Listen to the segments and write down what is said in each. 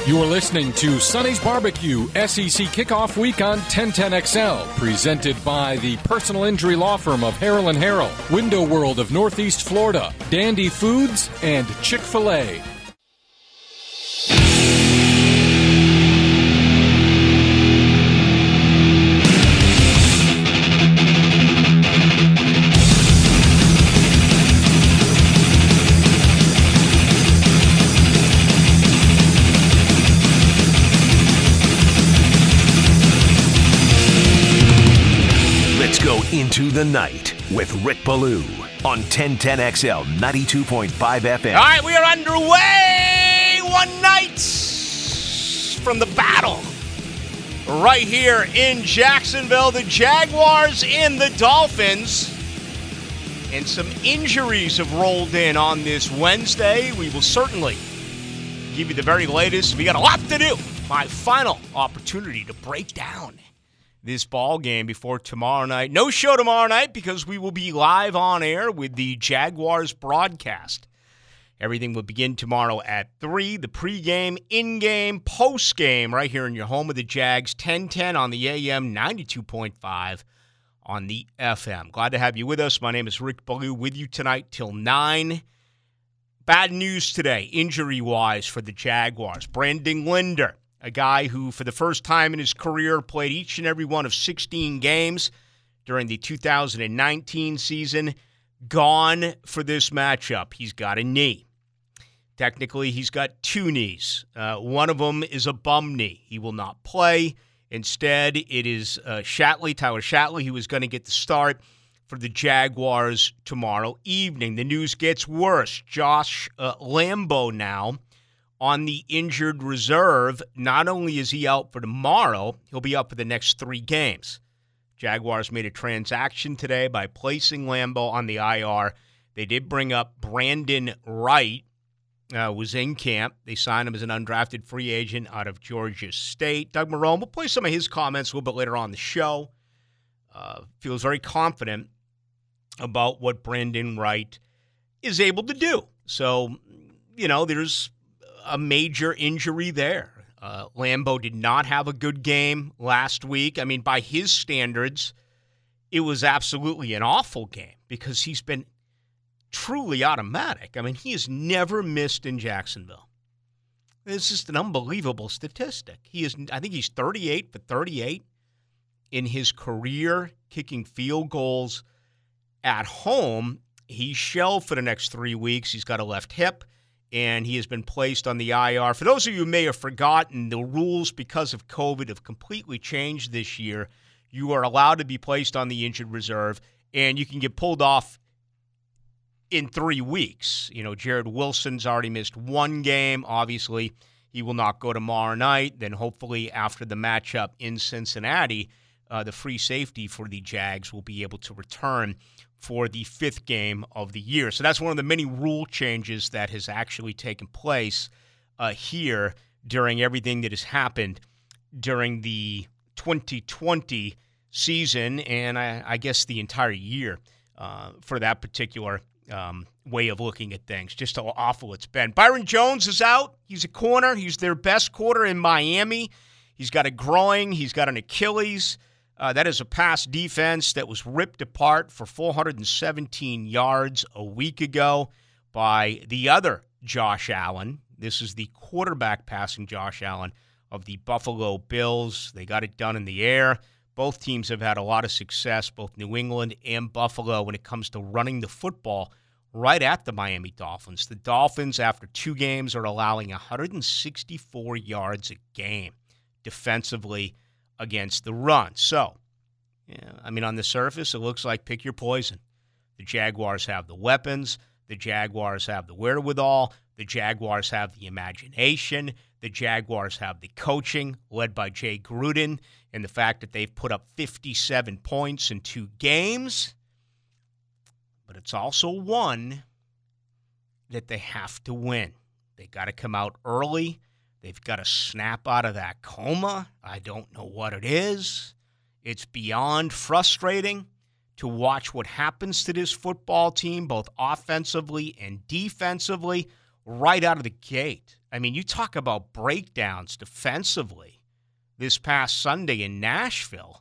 You're listening to Sonny's Barbecue SEC Kickoff Week on 1010XL, presented by the personal injury law firm of Harrell & Harrell, Window World of Northeast Florida, Dandy Foods, and Chick-fil-A. Into the Night with Rick Ballou on 1010XL 92.5 FM. All right, we are underway. One night from the battle right here in Jacksonville. The Jaguars and the Dolphins. And some injuries have rolled in on this Wednesday. We will certainly give you the very latest. We got a lot to do. My final opportunity to break down this ball game before tomorrow night. No show tomorrow night because we will be live on air with the Jaguars broadcast. Everything will begin tomorrow at 3. The pregame, in-game, post-game right here in your home of the Jags. 1010 on the AM, 92.5 on the FM. Glad to have you with us. My name is Rick Ballou with you tonight till 9. Bad news today, injury-wise for the Jaguars. Brandon Linder, a guy who, for the first time in his career, played each and every one of 16 games during the 2019 season, gone for this matchup. He's got a knee. Technically, he's got two knees. One of them is a bum knee. He will not play. Instead, it is Tyler Shatley, who is going to get the start for the Jaguars tomorrow evening. The news gets worse. Josh Lambo now on the injured reserve. Not only is he out for tomorrow, he'll be out for the next 3 games. Jaguars made a transaction today by placing Lambo on the IR. They did bring up Brandon Wright, was in camp. They signed him as an undrafted free agent out of Georgia State. Doug Marrone, we'll play some of his comments a little bit later on the show. Feels very confident about what Brandon Wright is able to do. So, there's a major injury there. Lambo did not have a good game last week. I mean, by his standards, it was absolutely an awful game because he's been truly automatic. I mean, he has never missed in Jacksonville. It's just an unbelievable statistic. I think he's 38 for 38 in his career, kicking field goals at home. He's shelved for the next 3 weeks. He's got a left hip, and he has been placed on the IR. For those of you who may have forgotten, the rules because of COVID have completely changed this year. You are allowed to be placed on the injured reserve, and you can get pulled off in 3 weeks. Jared Wilson's already missed 1 game. Obviously, he will not go tomorrow night. Then hopefully after the matchup in Cincinnati, the free safety for the Jags will be able to return for the 5th game of the year. So that's one of the many rule changes that has actually taken place here during everything that has happened during the 2020 season and I guess the entire year for that particular way of looking at things. Just how awful it's been. Byron Jones is out. He's a corner. He's their best corner in Miami. He's got a groin. He's got an Achilles. That is a pass defense that was ripped apart for 417 yards a week ago by the other Josh Allen. This is the quarterback passing Josh Allen of the Buffalo Bills. They got it done in the air. Both teams have had a lot of success, both New England and Buffalo, when it comes to running the football right at the Miami Dolphins. The Dolphins, after 2 games, are allowing 164 yards a game defensively against the run. So, on the surface, it looks like pick your poison. The Jaguars have the weapons. The Jaguars have the wherewithal. The Jaguars have the imagination. The Jaguars have the coaching, led by Jay Gruden, and the fact that they've put up 57 points in 2 games. But it's also one that they have to win. They got to come out early. They've got to snap out of that coma. I don't know what it is. It's beyond frustrating to watch what happens to this football team, both offensively and defensively. right out of the gate. I mean, you talk about breakdowns defensively this past Sunday in Nashville.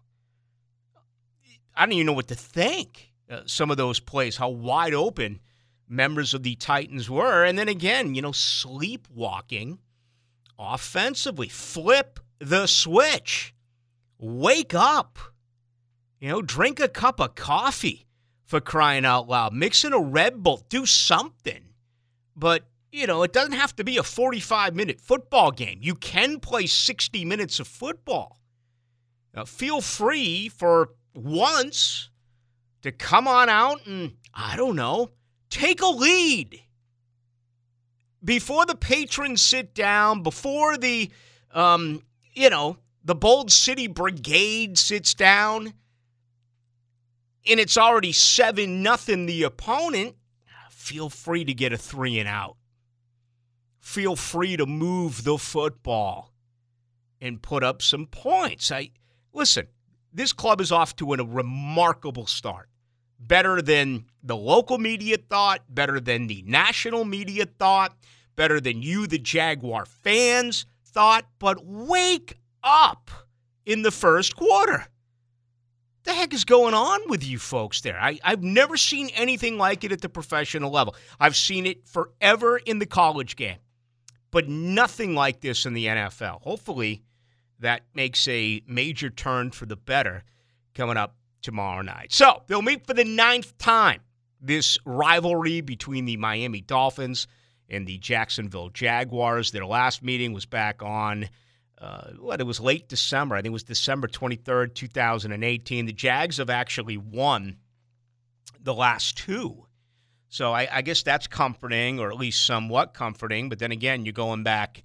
I don't even know what to think. Some of those plays, how wide open members of the Titans were. And then again, sleepwalking offensively. Flip the switch. Wake up. Drink a cup of coffee, for crying out loud. Mix in a Red Bull. Do something. But, it doesn't have to be a 45-minute football game. You can play 60 minutes of football. Now, feel free for once to come on out and, I don't know, take a lead. Before the patrons sit down, before the, the Bold City Brigade sits down, and it's already 7-0 the opponent, feel free to get a 3 and out. Feel free to move the football and put up some points. Listen, this club is off to a remarkable start. Better than the local media thought, better than the national media thought, better than you, the Jaguar fans, thought. But wake up in the first quarter. The heck is going on with you folks there? I've never seen anything like it at the professional level. I've seen it forever in the college game, but nothing like this in the NFL. Hopefully that makes a major turn for the better coming up tomorrow night. So they'll meet for the 9th time, this rivalry between the Miami Dolphins and the Jacksonville Jaguars. Their last meeting was back on it was late December. I think it was December 23rd, 2018. The Jags have actually won the last 2. So I guess that's comforting, or at least somewhat comforting. But then again, you're going back,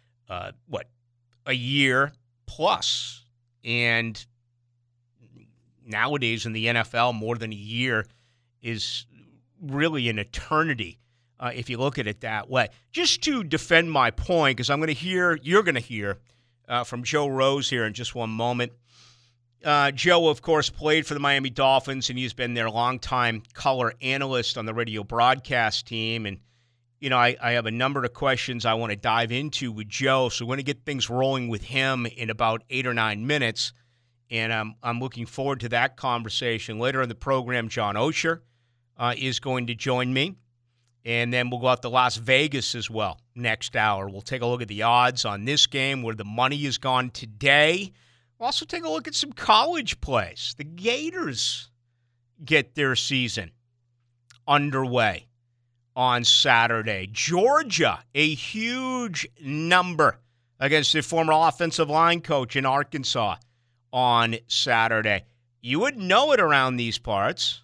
a year plus. And nowadays in the NFL, more than a year is really an eternity, if you look at it that way. Just to defend my point, because you're going to hear from Joe Rose here in just one moment. Joe, of course, played for the Miami Dolphins, and he's been their longtime color analyst on the radio broadcast team. And, I have a number of questions I want to dive into with Joe, so we're going to get things rolling with him in about 8 or 9 minutes. And I'm looking forward to that conversation. Later in the program, John Osher is going to join me. And then we'll go out to Las Vegas as well next hour. We'll take a look at the odds on this game, where the money has gone today. We'll also take a look at some college plays. The Gators get their season underway on Saturday. Georgia, a huge number against the former offensive line coach in Arkansas on Saturday. You would know it around these parts,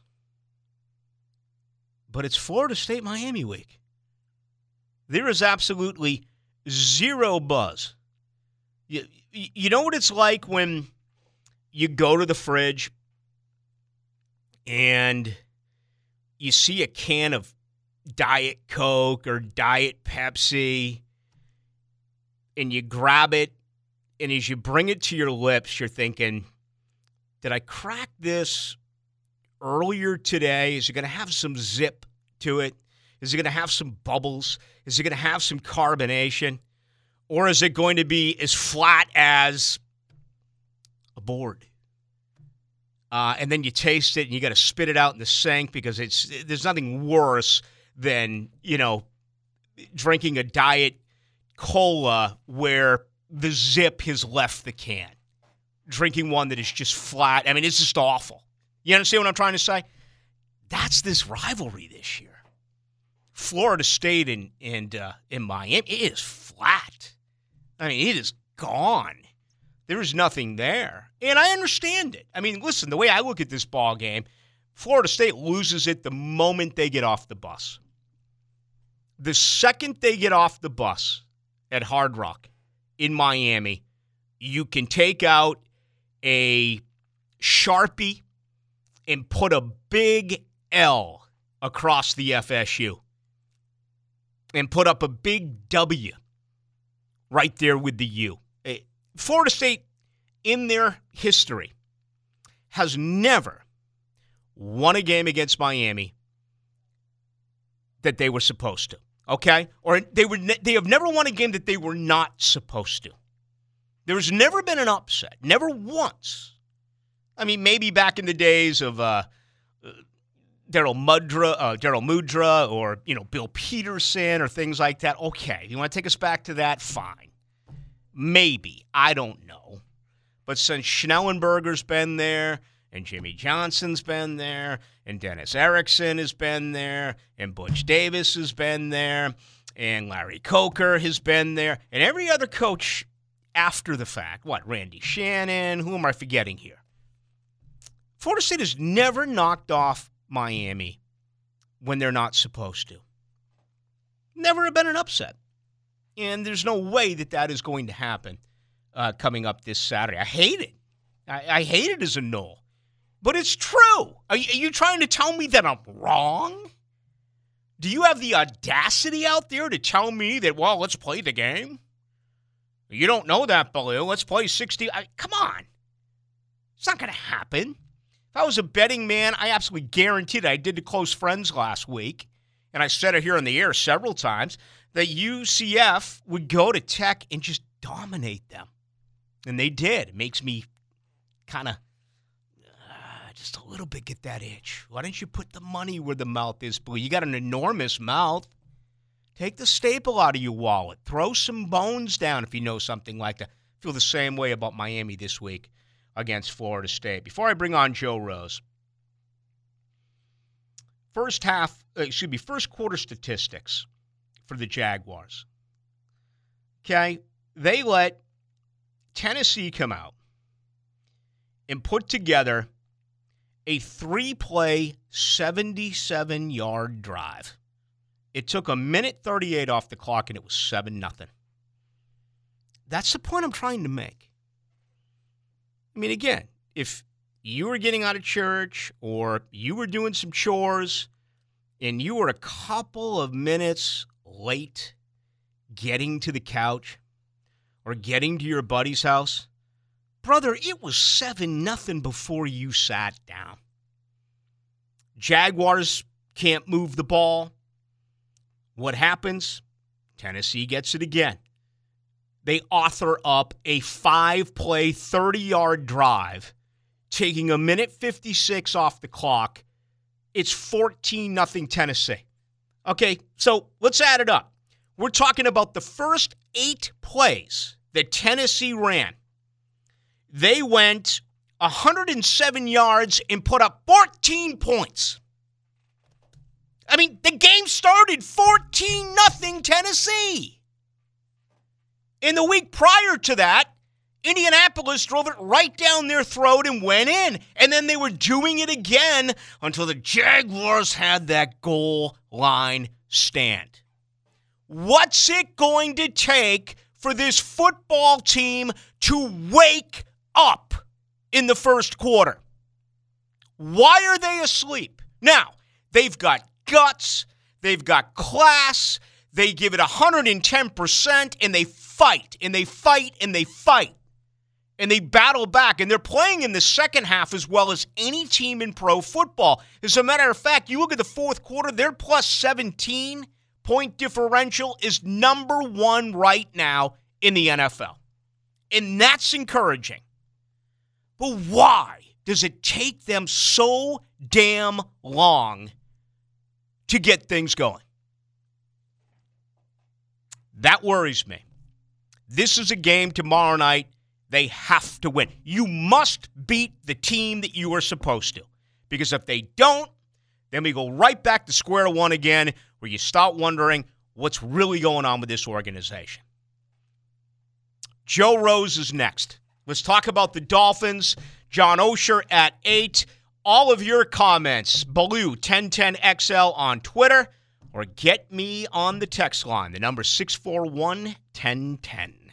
but it's Florida State-Miami week. There is absolutely zero buzz. You know what it's like when you go to the fridge and you see a can of Diet Coke or Diet Pepsi, and you grab it, and as you bring it to your lips, you're thinking, did I crack this earlier today? Is it going to have some zip to it? Is it going to have some bubbles? Is it going to have some carbonation? Or is it going to be as flat as a board? And then you taste it and you got to spit it out in the sink, because there's nothing worse than, drinking a Diet Cola where the zip has left the can. Drinking one that is just flat. I mean, it's just awful. You understand what I'm trying to say? That's this rivalry this year. Florida State and Miami, it is flat. I mean, it is gone. There is nothing there. And I understand it. I mean, listen, the way I look at this ball game, Florida State loses it the moment they get off the bus. The second they get off the bus at Hard Rock in Miami, you can take out a Sharpie and put a big L across the FSU and put up a big W right there with the U. Florida State, in their history, has never won a game against Miami that they were supposed to. okay? Or they have never won a game that they were not supposed to. There's never been an upset, never once. I mean, maybe back in the days of Daryl Mudra, or Bill Peterson or things like that. Okay, you want to take us back to that? Fine, maybe, I don't know. But since Schnellenberger's been there, and Jimmy Johnson's been there, and Dennis Erickson has been there, and Butch Davis has been there, and Larry Coker has been there, and every other coach after the fact. Randy Shannon? Who am I forgetting here? Florida State has never knocked off Miami when they're not supposed to. Never been an upset. And there's no way that is going to happen coming up this Saturday. I hate it. I hate it as a Nole. But it's true. Are you trying to tell me that I'm wrong? Do you have the audacity out there to tell me that, let's play the game? You don't know that, Baloo. Let's play 60. Come on. It's not going to happen. If I was a betting man, I absolutely guaranteed it. I did to close friends last week, and I said it here on the air several times, that UCF would go to Tech and just dominate them. And they did. It makes me kind of just a little bit get that itch. Why don't you put the money where the mouth is, Blue? You got an enormous mouth. Take the staple out of your wallet. Throw some bones down if you know something like that. I feel the same way about Miami this week against Florida State. Before I bring on Joe Rose, first quarter statistics for the Jaguars. Okay, they let Tennessee come out and put together a 3-play, 77-yard drive. It took 1:38 off the clock, and it was 7-0. That's the point I'm trying to make. I mean, again, if you were getting out of church or you were doing some chores and you were a couple of minutes late getting to the couch or getting to your buddy's house, brother, it was 7-0 before you sat down. Jaguars can't move the ball. What happens? Tennessee gets it again. They author up a 5-play, 30-yard drive, taking 1:56 off the clock. It's 14-0 Tennessee. Okay, so let's add it up. We're talking about the first 8 plays that Tennessee ran. They went 107 yards and put up 14 points. I mean, the game started 14-0 Tennessee. In the week prior to that, Indianapolis drove it right down their throat and went in. And then they were doing it again until the Jaguars had that goal line stand. What's it going to take for this football team to wake up in the first quarter? Why are they asleep? Now, they've got guts, they've got class, they give it 110%, and they fight, and they fight, and they fight. And they battle back, and they're playing in the second half as well as any team in pro football. As a matter of fact, you look at the fourth quarter, their plus 17 point differential is number 1 right now in the NFL. And that's encouraging. But why does it take them so damn long to get things going? That worries me. This is a game tomorrow night they have to win. You must beat the team that you are supposed to. Because if they don't, then we go right back to square one again, where you start wondering what's really going on with this organization. Joe Rose is next. Let's talk about the Dolphins. John Osher at 8. All of your comments, Baloo 1010XL on Twitter, or get me on the text line. The number 641-1010.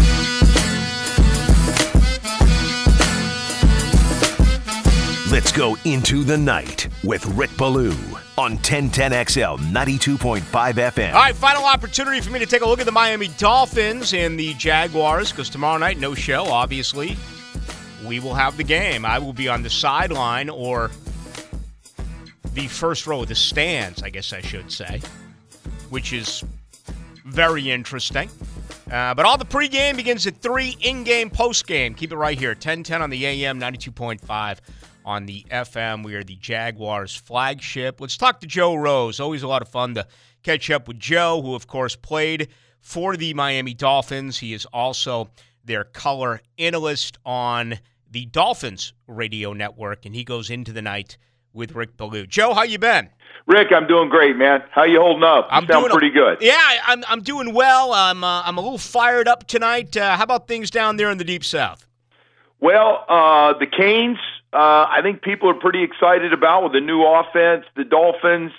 Let's go into the night with Rick Baloo on 1010XL 92.5 FM. All right, final opportunity for me to take a look at the Miami Dolphins and the Jaguars, because tomorrow night, no show, obviously. We will have the game. I will be on the sideline, or the first row of the stands, I guess I should say. which is very interesting. But all the pregame begins at 3, in-game, post-game. Keep it right here, 1010 on the AM, 92.5 on the FM. We are the Jaguars flagship. Let's talk to Joe Rose. Always a lot of fun to catch up with Joe, who, of course, played for the Miami Dolphins. He is also their color analyst on the Dolphins radio network, and he goes into the night with Rick Ballou. Joe, how you been? Rick, I'm doing great, man. How you holding up? You sound pretty good. Yeah, I'm doing well. I'm a little fired up tonight. How about things down there in the Deep South? Well, the Canes, I think people are pretty excited about with the new offense. The Dolphins,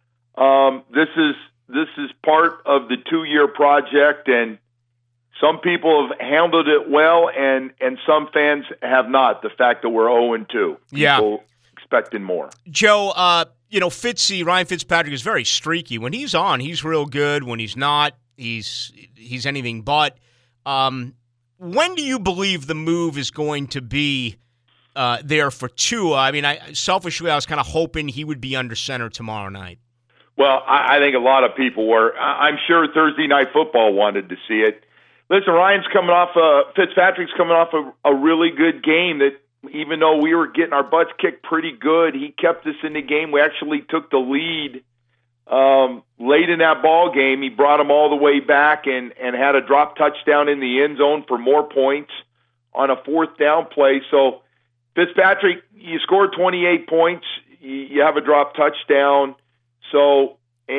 this is part of the 2-year project, and some people have handled it well, and some fans have not. The fact that we're 0-2, people expecting more. Joe, Ryan Fitzpatrick is very streaky. When he's on, he's real good. When he's not, he's anything but. When do you believe the move is going to be there for Tua? I mean, selfishly, I was kind of hoping he would be under center tomorrow night. Well, I think a lot of people were. I'm sure Thursday Night Football wanted to see it. Listen, Fitzpatrick's coming off a really good game that, even though we were getting our butts kicked pretty good, he kept us in the game. We actually took the lead late in that ball game. He brought them all the way back and had a drop touchdown in the end zone for more points on a 4th down play. So Fitzpatrick, you scored 28 points. You have a drop touchdown. So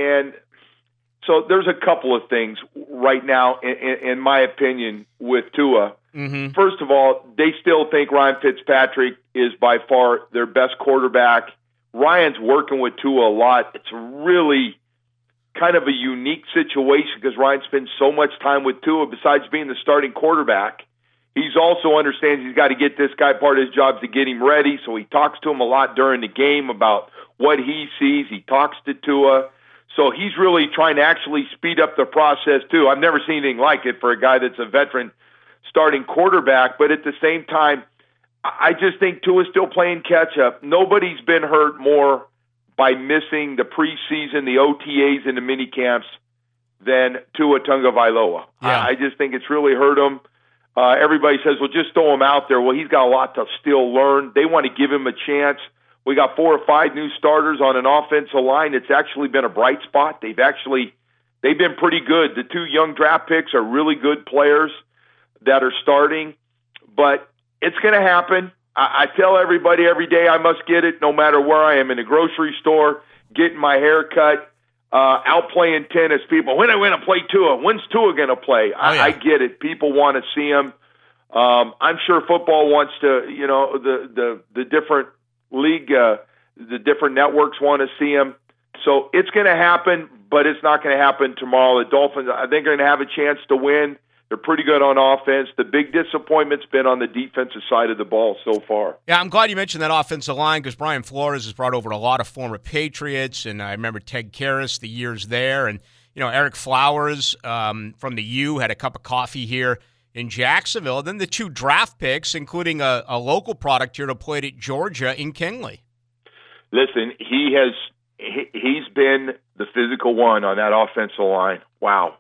there's a couple of things right now, in my opinion, with Tua. Mm-hmm. First of all, they still think Ryan Fitzpatrick is by far their best quarterback. Ryan's working with Tua a lot. It's really kind of a unique situation because Ryan spends so much time with Tua. Besides being the starting quarterback, he's also understands he's got to get this guy, part of his job is to get him ready. So he talks to him a lot during the game about what he sees. He talks to Tua. So he's really trying to actually speed up the process too. I've never seen anything like it for a guy that's a veteran starting quarterback, but at the same time, I just think Tua's still playing catch-up. Nobody's been hurt more by missing the preseason, the OTAs, and the mini camps than Tua Tagovailoa. Yeah. I just think it's really hurt him. Everybody says, well, just throw him out there. Well, he's got a lot to still learn. They want to give him a chance. We got 4 or 5 new starters on an offensive line. It's actually been a bright spot. They've been pretty good. The 2 young draft picks are really good players that are starting, but it's going to happen. I tell everybody every day I must get it, no matter where I am, in the grocery store, getting my hair cut, out playing tennis. People, when are we going to play Tua? When's Tua going to play? I get it. People want to see him. I'm sure football wants to, the different league, the different networks want to see him. So it's going to happen, but it's not going to happen tomorrow. The Dolphins, I think, are going to have a chance to win. They're pretty good on offense. The big disappointment's been on the defensive side of the ball so far. Yeah, I'm glad you mentioned that offensive line because Brian Flores has brought over a lot of former Patriots, and I remember Ted Karras, the years there, and Eric Flowers from the U had a cup of coffee here in Jacksonville. Then the 2 draft picks, including a local product here to play at Georgia in Kingley. Listen, he's been the physical one on that offensive line. Wow.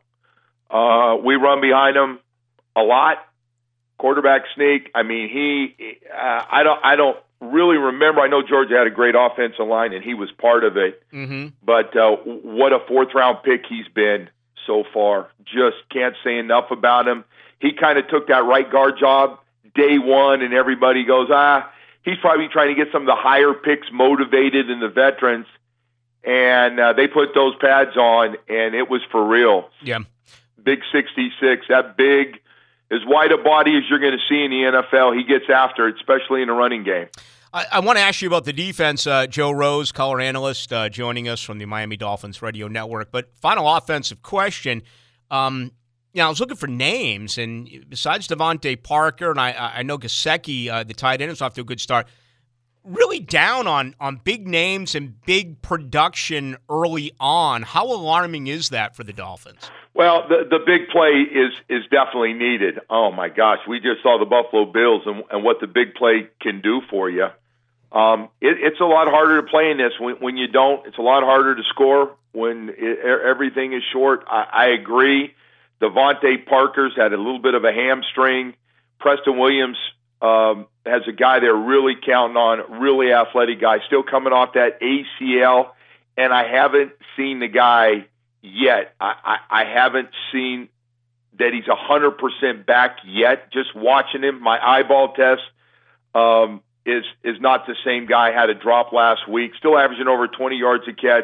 We run behind him a lot. Quarterback sneak. I mean, I don't really remember. I know Georgia had a great offensive line, and he was part of it. Mm-hmm. But what a 4th-round pick he's been so far. Just can't say enough about him. He kind of took that right guard job day one, and everybody goes, he's probably trying to get some of the higher picks motivated in the veterans. And they put those pads on, and it was for real. Yeah. Big 66, that big, as wide a body as you're going to see in the NFL. He gets after it, especially in the running game. I want to ask you about the defense. Joe Rose, color analyst, joining us from the Miami Dolphins radio network. But final offensive question. I was looking for names, and besides Devontae Parker, and I know Gesicki, the tight end, is off to a good start, really down on big names and big production early on. How alarming is that for the Dolphins? Well, the big play is definitely needed. Oh, my gosh. We just saw the Buffalo Bills and what the big play can do for you. It's a lot harder to play in this when you don't. It's a lot harder to score when everything is short. I agree. Devontae Parker's had a little bit of a hamstring. Preston Williams has a guy they're really counting on, really athletic guy, still coming off that ACL, and I haven't seen the guy yet. I haven't seen that he's 100% back yet. Just watching him, my eyeball test is not the same guy. Had a drop last week, still averaging over 20 yards a catch.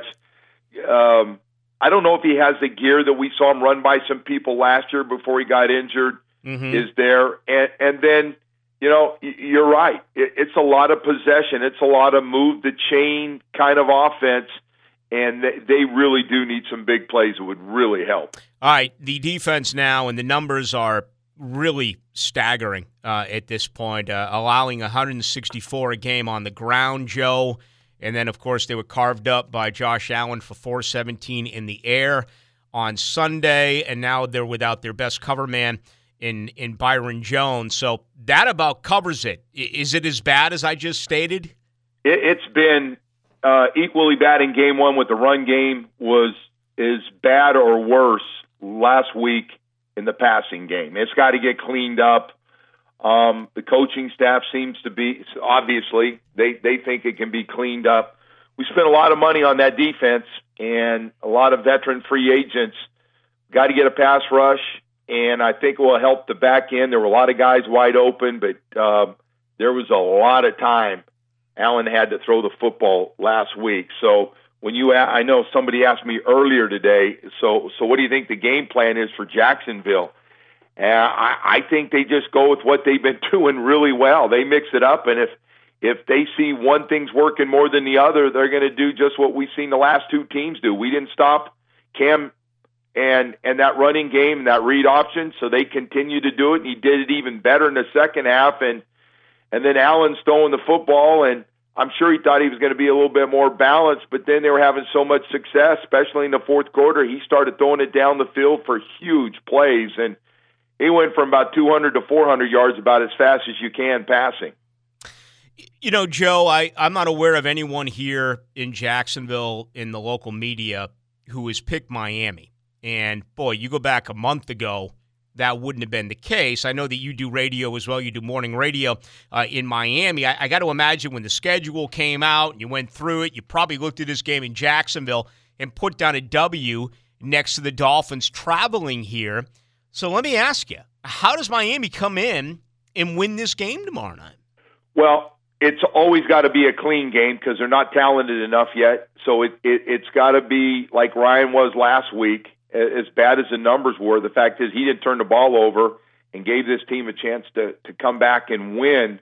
I don't know if he has the gear that we saw him run by some people last year before he got injured. Is there. And then, you're right. It's a lot of possession. It's a lot of move the chain kind of offense, and they really do need some big plays that would really help. All right, the defense now, and the numbers are really staggering at this point, allowing 164 a game on the ground, Joe. And then, of course, they were carved up by Josh Allen for 417 in the air on Sunday, and now they're without their best cover man in Byron Jones. So that about covers it. Is it as bad as I just stated? It's been equally bad in game one with the run game, was as bad or worse last week in the passing game. It's got to get cleaned up. The coaching staff seems to be, obviously, they think it can be cleaned up. We spent a lot of money on that defense and a lot of veteran free agents. Got to get a pass rush, and I think it will help the back end. There were a lot of guys wide open, but there was a lot of time Allen had to throw the football last week. So when I know somebody asked me earlier today, so what do you think the game plan is for Jacksonville? I think they just go with what they've been doing really well. They mix it up, and if they see one thing's working more than the other, they're going to do just what we've seen the last two teams do. We didn't stop Cam and that running game and that read option, so they continue to do it, and he did it even better in the second half. And then Allen's throwing the football, and I'm sure he thought he was going to be a little bit more balanced, but then they were having so much success, especially in the fourth quarter. He started throwing it down the field for huge plays, and he went from about 200 to 400 yards about as fast as you can passing. Joe, I'm not aware of anyone here in Jacksonville in the local media who has picked Miami. And, boy, you go back a month ago, that wouldn't have been the case. I know that you do radio as well. You do morning radio in Miami. I got to imagine when the schedule came out and you went through it, you probably looked at this game in Jacksonville and put down a W next to the Dolphins traveling here. So let me ask you, how does Miami come in and win this game tomorrow night? Well, it's always got to be a clean game because they're not talented enough yet. So it's got to be like Ryan was last week, as bad as the numbers were. The fact is he didn't turn the ball over and gave this team a chance to come back and win.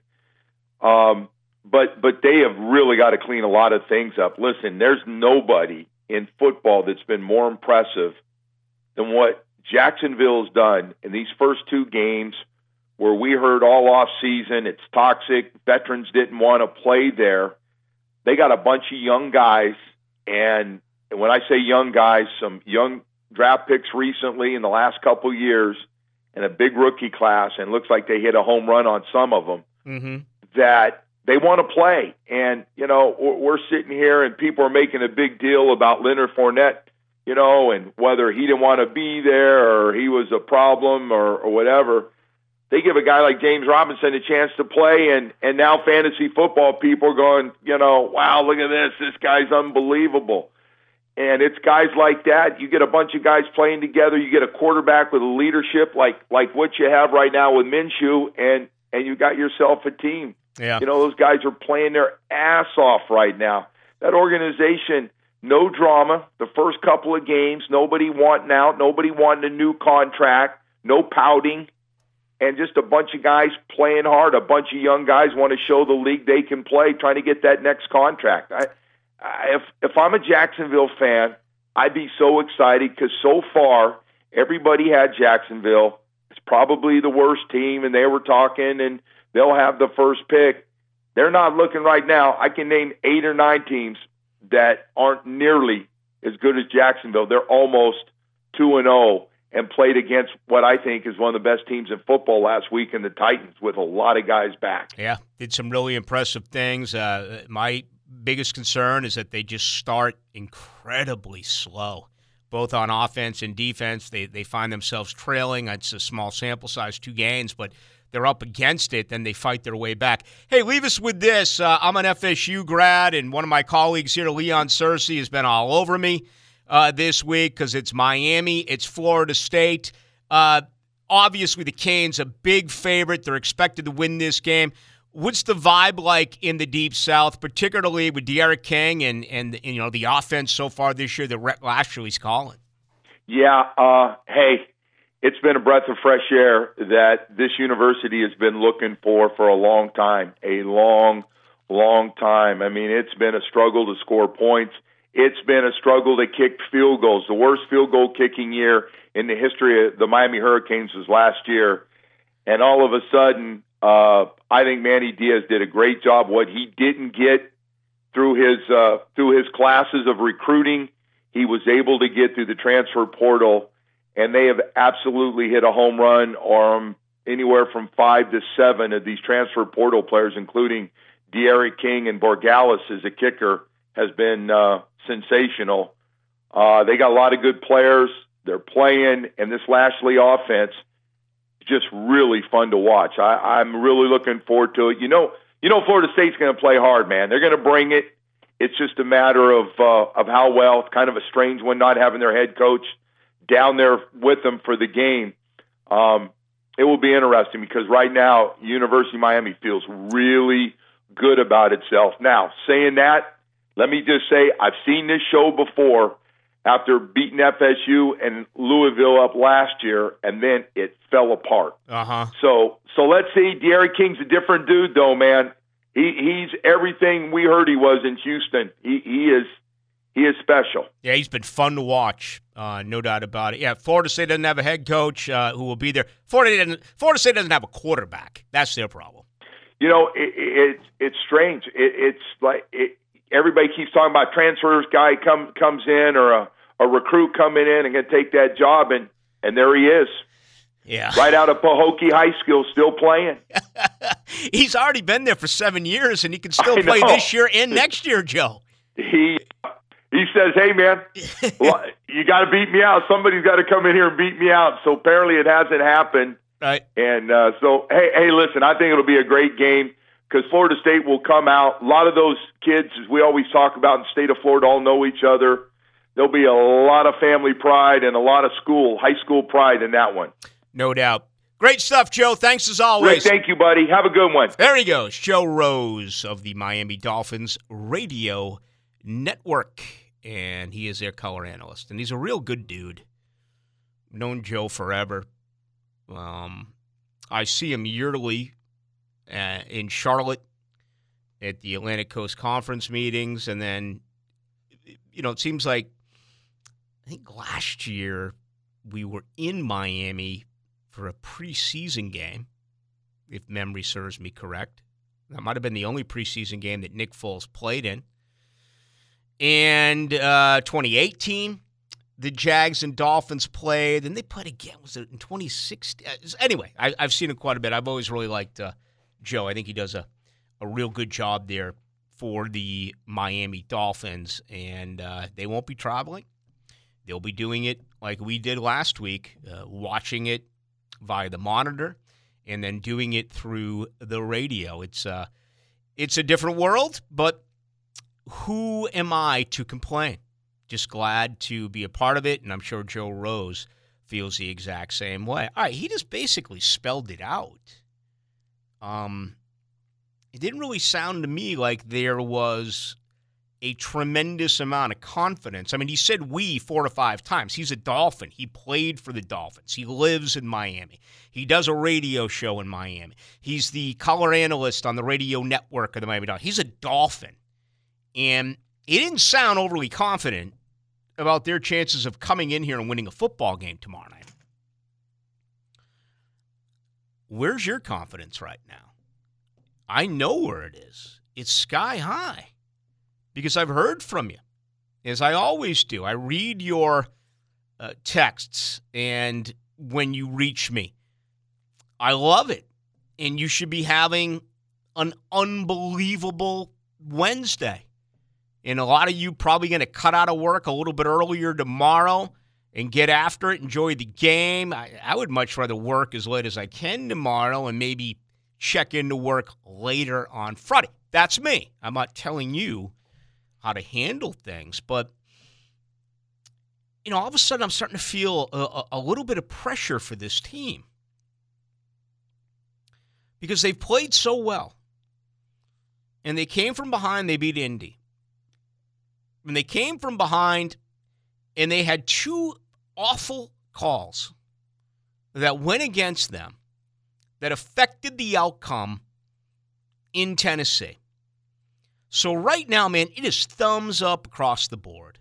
But they have really got to clean a lot of things up. Listen, there's nobody in football that's been more impressive than what Jacksonville's done in these first two games, where we heard all off season it's toxic, veterans didn't want to play there. They got a bunch of young guys, and when I say young guys, some young draft picks recently in the last couple of years, and a big rookie class, and looks like they hit a home run on some of them, that they want to play. And, we're sitting here and people are making a big deal about Leonard Fournette, and whether he didn't want to be there or he was a problem or whatever. They give a guy like James Robinson a chance to play, and now fantasy football people are going, wow, look at this. This guy's unbelievable. And it's guys like that. You get a bunch of guys playing together. You get a quarterback with a leadership like what you have right now with Minshew, and you got yourself a team. Yeah. Those guys are playing their ass off right now. That organization, no drama. The first couple of games, nobody wanting out, nobody wanting a new contract, no pouting, and just a bunch of guys playing hard. A bunch of young guys want to show the league they can play, trying to get that next contract. If I'm a Jacksonville fan, I'd be so excited because so far everybody had Jacksonville. It's probably the worst team, and they were talking, and they'll have the first pick. They're not looking right now. I can name 8 or 9 teams that aren't nearly as good as Jacksonville. They're almost 2-0 and played against what I think is one of the best teams in football last week in the Titans with a lot of guys back. Yeah, did some really impressive things. My biggest concern is that they just start incredibly slow, both on offense and defense. They find themselves trailing. It's a small sample size, 2 games, but they're up against it, then they fight their way back. Hey, leave us with this. I'm an FSU grad, and one of my colleagues here, Leon Searcy, has been all over me this week because it's Miami, it's Florida State. Obviously, the Canes a big favorite. They're expected to win this game. What's the vibe like in the Deep South, particularly with De'Aaron King and you know the offense so far this year that Rhett Lashlee's calling? Yeah, hey, it's been a breath of fresh air that this university has been looking for a long time, a long, long time. I mean, it's been a struggle to score points. It's been a struggle to kick field goals. The worst field goal kicking year in the history of the Miami Hurricanes was last year. And all of a sudden, I think Manny Diaz did a great job. What he didn't get through his classes of recruiting, he was able to get through the transfer portal, and they have absolutely hit a home run or anywhere from 5 to 7 of these transfer portal players, including De'Aaron King and Borregales as a kicker, has been sensational. They got a lot of good players. They're playing, and this Lashlee offense is just really fun to watch. I'm really looking forward to it. You know, Florida State's going to play hard, man. They're going to bring it. It's just a matter of how well. It's kind of a strange one not having their head coach down there with them for the game. It will be interesting because right now, University of Miami feels really good about itself. Now, saying that, let me just say I've seen this show before after beating FSU and Louisville up last year, and then it fell apart. So let's see. De'Aaron King's a different dude, though, man. He's everything we heard he was in Houston. He is special. Yeah, he's been fun to watch, no doubt about it. Yeah, Florida State doesn't have a head coach who will be there. Florida State doesn't have a quarterback. That's their problem. You know, it's strange. It's like everybody keeps talking about transfers. Guy comes in or a recruit coming in and going to take that job, and there he is. Yeah, right out of Pahokee High School, still playing. He's already been there for 7 years, and he can still play this year and next year, Joe. He says, hey, man, you got to beat me out. Somebody's got to come in here and beat me out. So apparently it hasn't happened. Right. And so, hey, listen, I think it'll be a great game because Florida State will come out. A lot of those kids, as we always talk about in the state of Florida, all know each other. There'll be a lot of family pride and a lot of high school pride in that one. No doubt. Great stuff, Joe. Thanks as always. Rick, thank you, buddy. Have a good one. There he goes, Joe Rose of the Miami Dolphins Radio Network. And he is their color analyst. And he's a real good dude. I've known Joe forever. I see him yearly in Charlotte at the Atlantic Coast Conference meetings. And then, you know, it seems like, I think last year we were in Miami for a preseason game, if memory serves me correct. That might have been the only preseason game that Nick Foles played in. And 2018, the Jags and Dolphins played, and they played again. Was it in 2016? Anyway, I've seen it quite a bit. I've always really liked Joe. I think he does a real good job there for the Miami Dolphins, and they won't be traveling. They'll be doing it like we did last week, watching it via the monitor and then doing it through the radio. It's a different world, but who am I to complain? Just glad to be a part of it, and I'm sure Joe Rose feels the exact same way. All right, he just basically spelled it out. It didn't really sound to me like there was a tremendous amount of confidence. I mean, he said we 4 to 5 times. He's a Dolphin. He played for the Dolphins. He lives in Miami. He does a radio show in Miami. He's the color analyst on the radio network of the Miami Dolphins. He's a Dolphin. And he didn't sound overly confident about their chances of coming in here and winning a football game tomorrow night. Where's your confidence right now? I know where it is. It's sky high. Because I've heard from you, as I always do. I read your texts, and when you reach me, I love it. And you should be having an unbelievable Wednesday. And a lot of you probably going to cut out of work a little bit earlier tomorrow and get after it, enjoy the game. I would much rather work as late as I can tomorrow and maybe check into work later on Friday. That's me. I'm not telling you how to handle things, but all of a sudden I'm starting to feel a little bit of pressure for this team because they've played so well. And they came from behind, they beat Indy. And they came from behind, and they had two awful calls that went against them that affected the outcome in Tennessee. So right now, man, it is thumbs up across the board.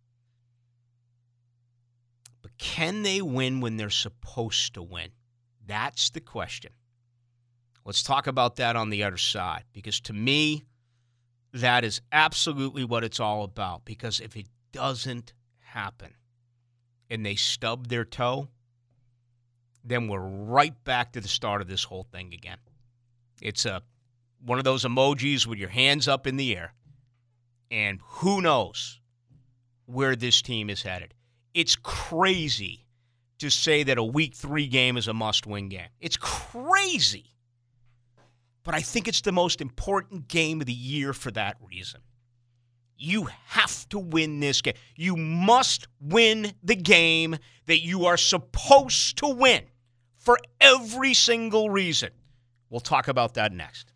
But can they win when they're supposed to win? That's the question. Let's talk about that on the other side, because to me, that is absolutely what it's all about. Because if it doesn't happen and they stub their toe, then we're right back to the start of this whole thing again. It's one of those emojis with your hands up in the air, and who knows where this team is headed. It's crazy to say that a Week 3 game is a must-win game. It's crazy. But I think it's the most important game of the year for that reason. You have to win this game. You must win the game that you are supposed to win for every single reason. We'll talk about that next.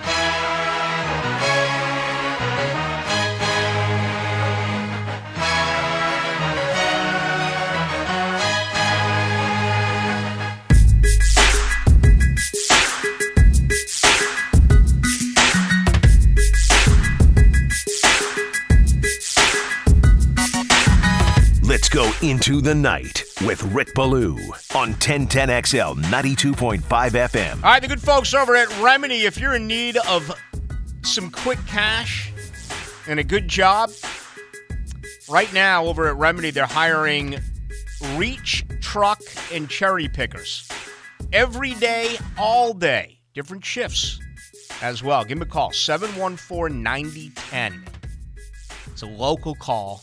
Let's go into the night with Rick Ballou on 1010XL 92.5 FM. All right, the good folks over at Remedy, if you're in need of some quick cash and a good job, right now over at Remedy, they're hiring reach, truck, and cherry pickers. Every day, all day. Different shifts as well. Give them a call, 714-9010. It's a local call.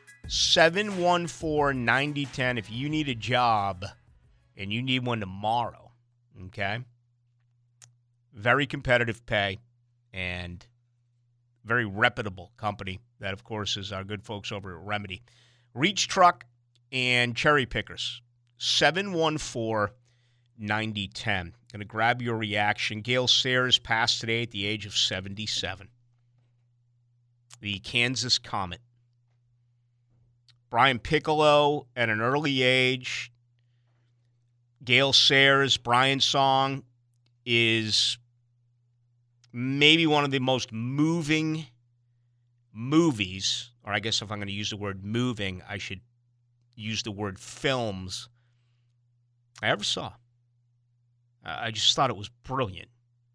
714-9010 if you need a job and you need one tomorrow, okay? Very competitive pay and very reputable company. That, of course, is our good folks over at Remedy. Reach Truck and Cherry Pickers, 714-9010. Going to grab your reaction. Gale Sayers passed today at the age of 77. The Kansas Comet. Brian Piccolo at an early age. Gale Sayers, Brian's song is maybe one of the most moving movies, or I guess if I'm going to use the word moving, I should use the word films I ever saw. I just thought it was brilliant.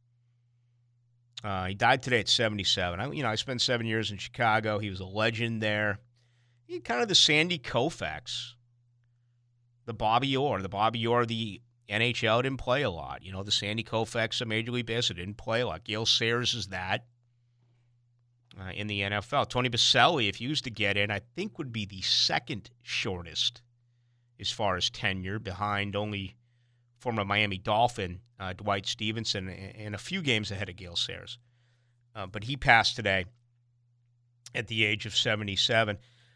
He died today at 77. I spent 7 years in Chicago. He was a legend there. He kind of the Sandy Koufax, the Bobby Orr. The Bobby Orr of the NHL didn't play a lot. The Sandy Koufax of Major League Baseball didn't play a lot. Gale Sayers is that in the NFL. Tony Baselli, if he used to get in, I think would be the second shortest as far as tenure, behind only former Miami Dolphin Dwight Stevenson, and a few games ahead of Gale Sayers. But he passed today at the age of 77.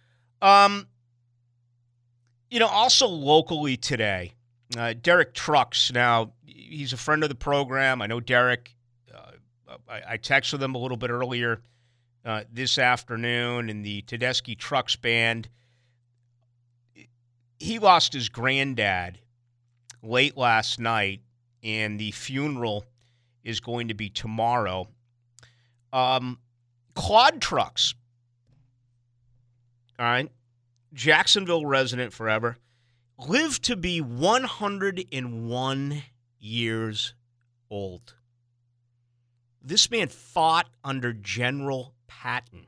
Also locally today, Derek Trucks. Now, he's a friend of the program. I know Derek. I texted him a little bit earlier this afternoon in the Tedeschi Trucks Band. He lost his granddad late last night, and the funeral is going to be tomorrow. Claude Trucks. All right, Jacksonville resident forever, lived to be 101 years old. This man fought under General Patton.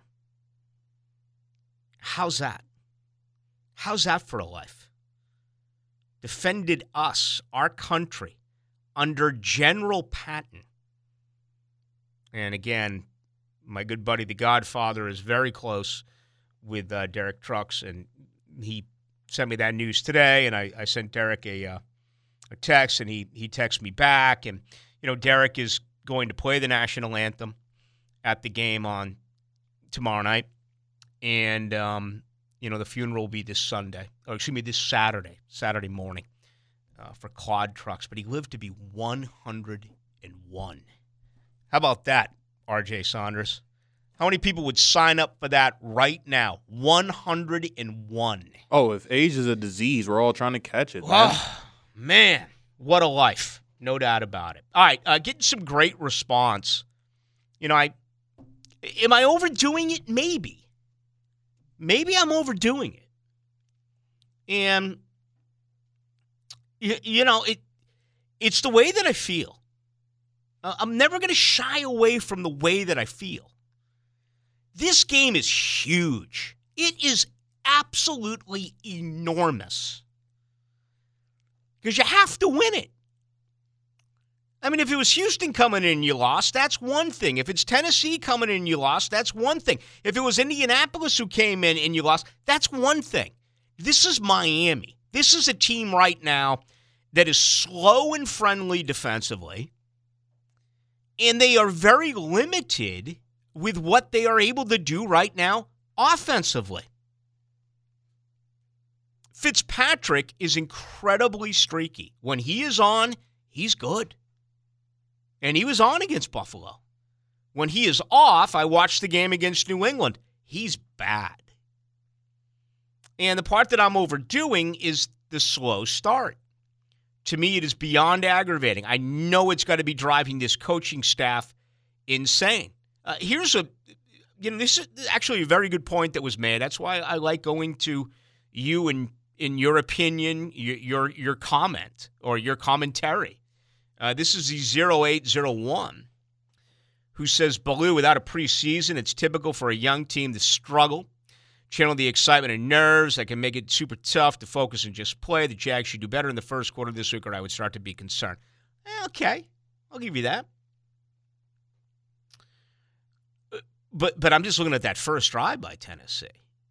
How's that? How's that for a life? Defended us, our country, under General Patton. And again, My good buddy, the Godfather, is very close with Derek Trucks, and he sent me that news today, and I sent Derek a text, and he texted me back. And, Derek is going to play the national anthem at the game on tomorrow night. And, the funeral will be this Saturday morning for Claude Trucks. But he lived to be 101. How about that, R.J. Saunders? How many people would sign up for that right now? 101. Oh, if age is a disease, we're all trying to catch it. Oh, man, what a life. No doubt about it. All right, getting some great response. Am I overdoing it? Maybe. Maybe I'm overdoing it. And, it's the way that I feel. I'm never going to shy away from the way that I feel. This game is huge. It is absolutely enormous. Because you have to win it. I mean, if it was Houston coming in and you lost, that's one thing. If it's Tennessee coming in and you lost, that's one thing. If it was Indianapolis who came in and you lost, that's one thing. This is Miami. This is a team right now that is slow and friendly defensively, and they are very limited with what they are able to do right now offensively. Fitzpatrick is incredibly streaky. When he is on, he's good. And he was on against Buffalo. When he is off, I watched the game against New England. He's bad. And the part that I'm overdoing is the slow start. To me, it is beyond aggravating. I know it's got to be driving this coaching staff insane. This is actually a very good point that was made. That's why I like going to you and in your opinion, your comment or your commentary. This is the 0801 who says, Baloo, without a preseason, it's typical for a young team to struggle, channel the excitement and nerves that can make it super tough to focus and just play. The Jags should do better in the first quarter this week, or I would start to be concerned. Okay, I'll give you that. But I'm just looking at that first drive by Tennessee.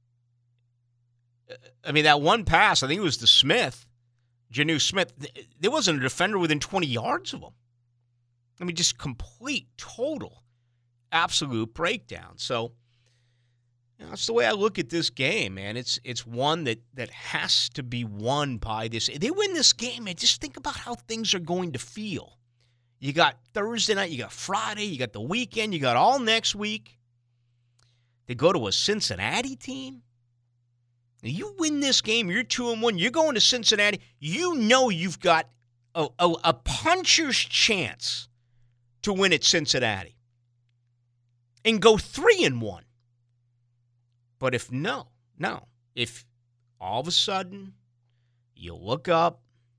I mean, that one pass, I think it was to Smith, Jonnu Smith. There wasn't a defender within 20 yards of him. I mean, just complete, total, absolute breakdown. So, that's the way I look at this game, man. It's one that has to be won by this. If they win this game, man, just think about how things are going to feel. You got Thursday night, you got Friday, you got the weekend, you got all next week. They go to a Cincinnati team. You win this game, you're 2-1, you're going to Cincinnati. You know you've got a puncher's chance to win at Cincinnati and go 3-1. But if if all of a sudden you look up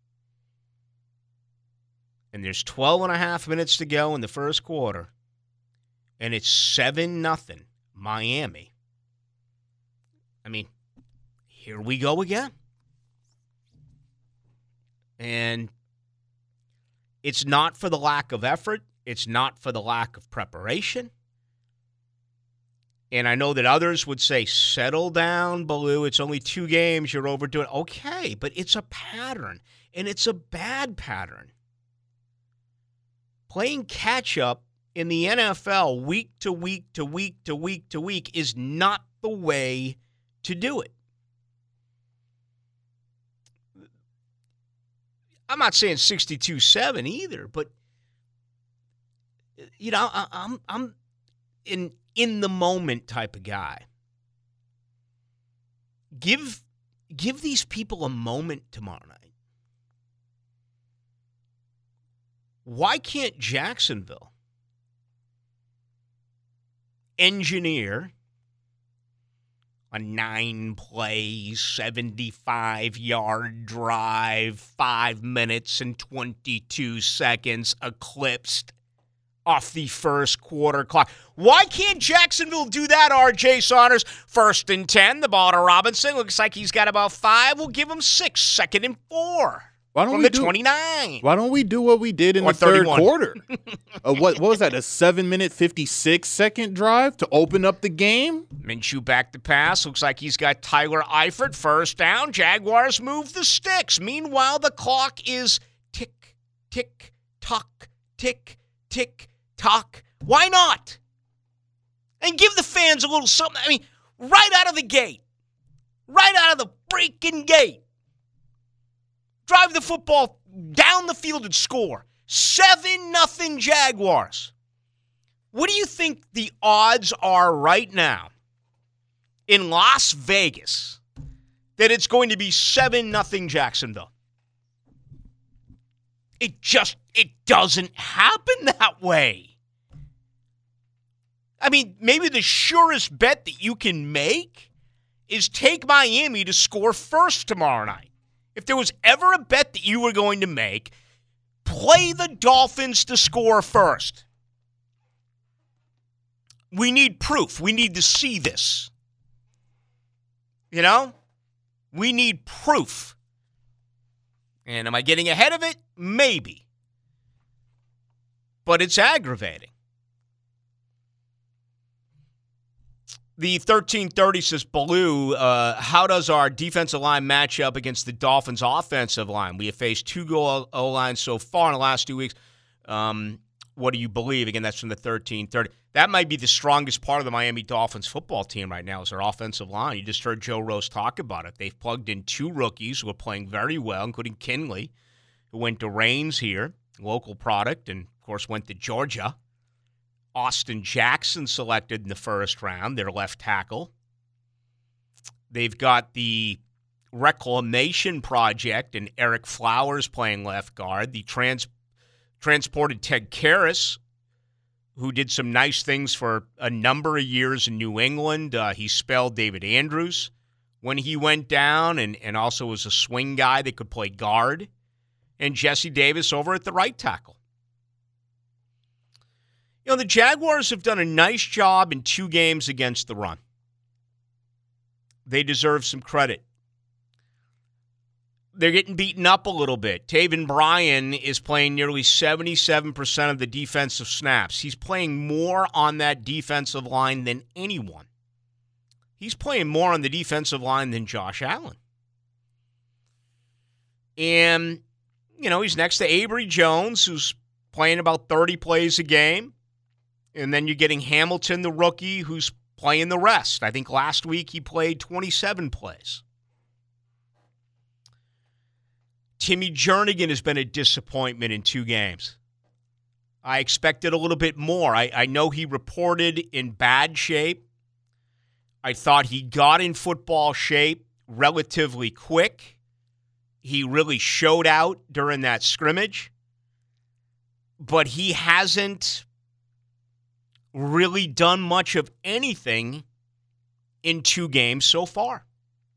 and there's 12 and a half minutes to go in the first quarter and it's 7-0 Miami, I mean, here we go again. And it's not for the lack of effort. It's not for the lack of preparation. And I know that others would say, settle down, Baloo. It's only 2 games. You're overdoing it. Okay, but it's a pattern, and it's a bad pattern. Playing catch-up in the NFL week to week to week to week to week is not the way to do it. I'm not saying 62-7 either, but I'm in the moment type of guy. Give these people a moment tomorrow night. Why can't Jacksonville engineer a 9-play, 75-yard drive, 5 minutes and 22 seconds eclipsed off the first quarter clock? Why can't Jacksonville do that, R.J. Saunders? 1st and 10, the ball to Robinson. Looks like he's got about 5. We'll give him 6, 2nd and 4. from the 29. Why don't we do what we did in Or the third 31. quarter? What was that, a 7-minute, 56-second drive to open up the game? Minshew back to pass. Looks like he's got Tyler Eifert. First down. Jaguars move the sticks. Meanwhile, the clock is tick, tick, tock, tick, tick, tock. Why not? And give the fans a little something. I mean, right out of the gate. Right out of the freaking gate. Drive the football down the field and score. 7-0 Jaguars. What do you think the odds are right now in Las Vegas that it's going to be 7-0 Jacksonville? It doesn't happen that way. I mean, maybe the surest bet that you can make is take Miami to score first tomorrow night. If there was ever a bet that you were going to make, play the Dolphins to score first. We need proof. We need to see this. You know? We need proof. And am I getting ahead of it? Maybe. But it's aggravating. The 1330 says, Baloo, how does our defensive line match up against the Dolphins' offensive line? We have faced 2 goal O-lines so far in the last 2 weeks. What do you believe? Again, that's from the 1330. That might be the strongest part of the Miami Dolphins football team right now is their offensive line. You just heard Joe Rose talk about it. They've plugged in 2 rookies who are playing very well, including Kinley, who went to Reigns here, local product, and, of course, went to Georgia. Austin Jackson selected in the first round, their left tackle. They've got the Reclamation Project and Eric Flowers playing left guard. The transported Ted Karras, who did some nice things for a number of years in New England. He spelled David Andrews when he went down and also was a swing guy that could play guard. And Jesse Davis over at the right tackle. You know, the Jaguars have done a nice job in 2 games against the run. They deserve some credit. They're getting beaten up a little bit. Taven Bryan is playing nearly 77% of the defensive snaps. He's playing more on that defensive line than anyone. He's playing more on the defensive line than Josh Allen. And, you know, he's next to Avery Jones, who's playing about 30 plays a game. And then you're getting Hamilton, the rookie, who's playing the rest. I think last week he played 27 plays. Timmy Jernigan has been a disappointment in 2 games. I expected a little bit more. I know he reported in bad shape. I thought he got in football shape relatively quick. He really showed out during that scrimmage. But he hasn't really done much of anything in 2 games so far.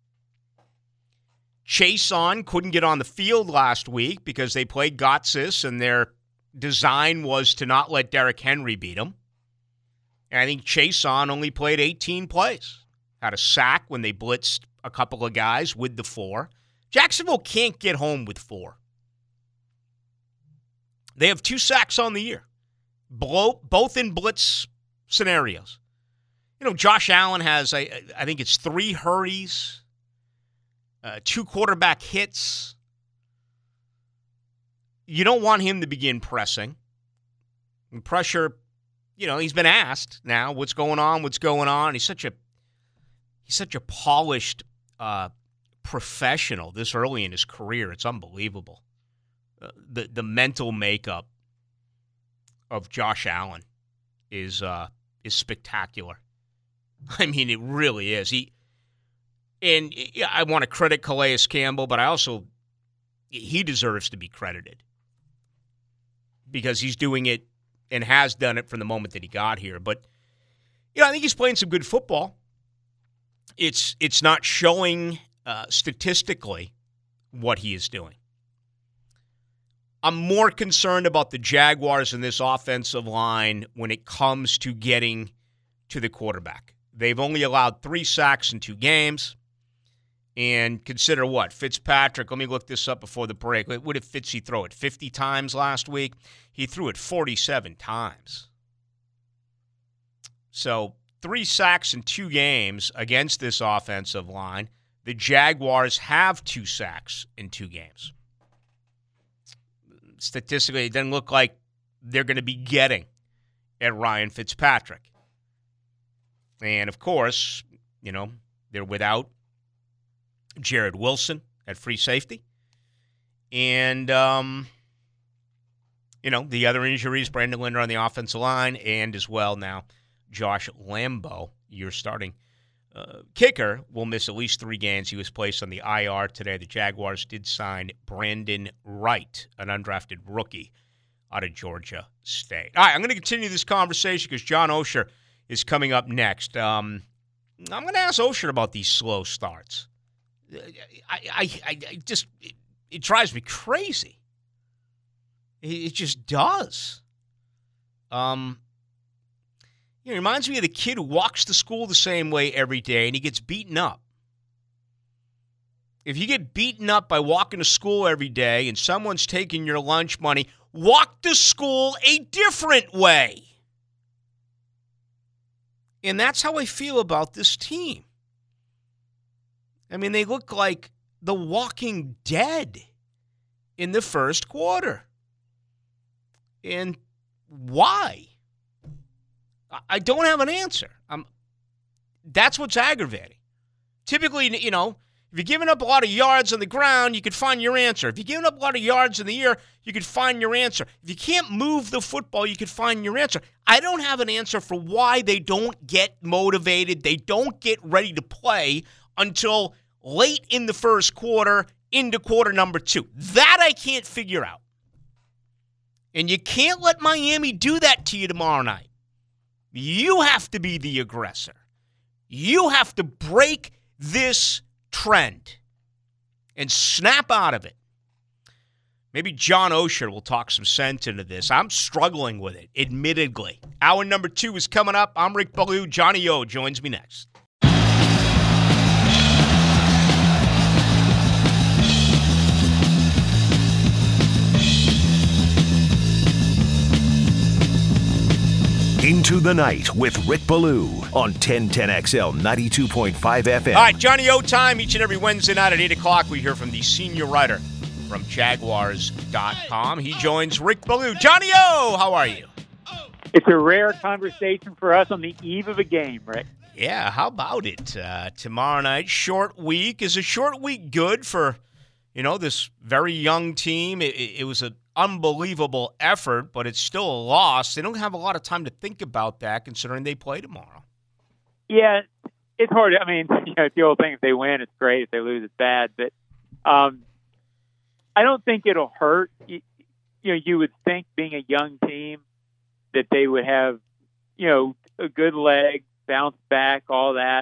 Chason couldn't get on the field last week because they played Gotsis, and their design was to not let Derrick Henry beat him. And I think Chason only played 18 plays. Had a sack when they blitzed a couple of guys with the 4. Jacksonville can't get home with 4. They have 2 sacks on the year. Both in blitz scenarios. You know, Josh Allen has, I think it's 3 hurries, 2 quarterback hits. You don't want him to begin pressing. And pressure, you know, he's been asked now, what's going on? He's such a polished professional this early in his career. It's unbelievable. The mental makeup of Josh Allen is spectacular. I mean, it really is. I want to credit Calais Campbell, but he deserves to be credited because he's doing it and has done it from the moment that he got here. But you know, I think he's playing some good football. It's not showing statistically what he is doing. I'm more concerned about the Jaguars and this offensive line when it comes to getting to the quarterback. They've only allowed 3 sacks in 2 games, And consider what? Fitzpatrick, let me look this up before the break. What did Fitzy throw it 50 times last week? He threw it 47 times. So 3 sacks in 2 games against this offensive line. The Jaguars have 2 sacks in 2 games. Statistically, it doesn't look like they're going to be getting at Ryan Fitzpatrick. And, of course, they're without Jared Wilson at free safety. And, the other injuries, Brandon Linder on the offensive line, and as well now Josh Lambo, your starting kicker, will miss at least 3 games. He was placed on the IR today. The Jaguars did sign Brandon Wright, an undrafted rookie out of Georgia State. All right, I'm going to continue this conversation because John Osher is coming up next. I'm going to ask Osher about these slow starts. I just it drives me crazy. It just does. It reminds me of the kid who walks to school the same way every day and he gets beaten up. If you get beaten up by walking to school every day and someone's taking your lunch money, walk to school a different way. And that's how I feel about this team. I mean, they look like the Walking Dead in the first quarter. And why? I don't have an answer. That's what's aggravating. Typically, if you're giving up a lot of yards on the ground, you could find your answer. If you're giving up a lot of yards in the air, you could find your answer. If you can't move the football, you could find your answer. I don't have an answer for why they don't get motivated. They don't get ready to play until late in the first quarter, into quarter number 2. That I can't figure out. And you can't let Miami do that to you tomorrow night. You have to be the aggressor. You have to break this trend and snap out of it. Maybe John Osher will talk some sense into this. I'm struggling with it, admittedly. Hour number 2 is coming up. I'm Rick Ballou. Johnny O joins me next. Into the Night with Rick Ballou on 1010XL 92.5 FM. All right, Johnny O time. Each and every Wednesday night at 8 o'clock, we hear from the senior writer from Jaguars.com. He joins Rick Ballou. Johnny O, how are you? It's a rare conversation for us on the eve of a game, Rick. Yeah, how about it? Tomorrow night, short week. Is a short week good for, this very young team? It was an unbelievable effort, but it's still a loss. They don't have a lot of time to think about that considering they play tomorrow. Yeah, it's hard. I mean, it's the old thing. If they win, it's great. If they lose, it's bad. But I don't think it'll hurt. You would think being a young team that they would have, a good leg, bounce back, all that.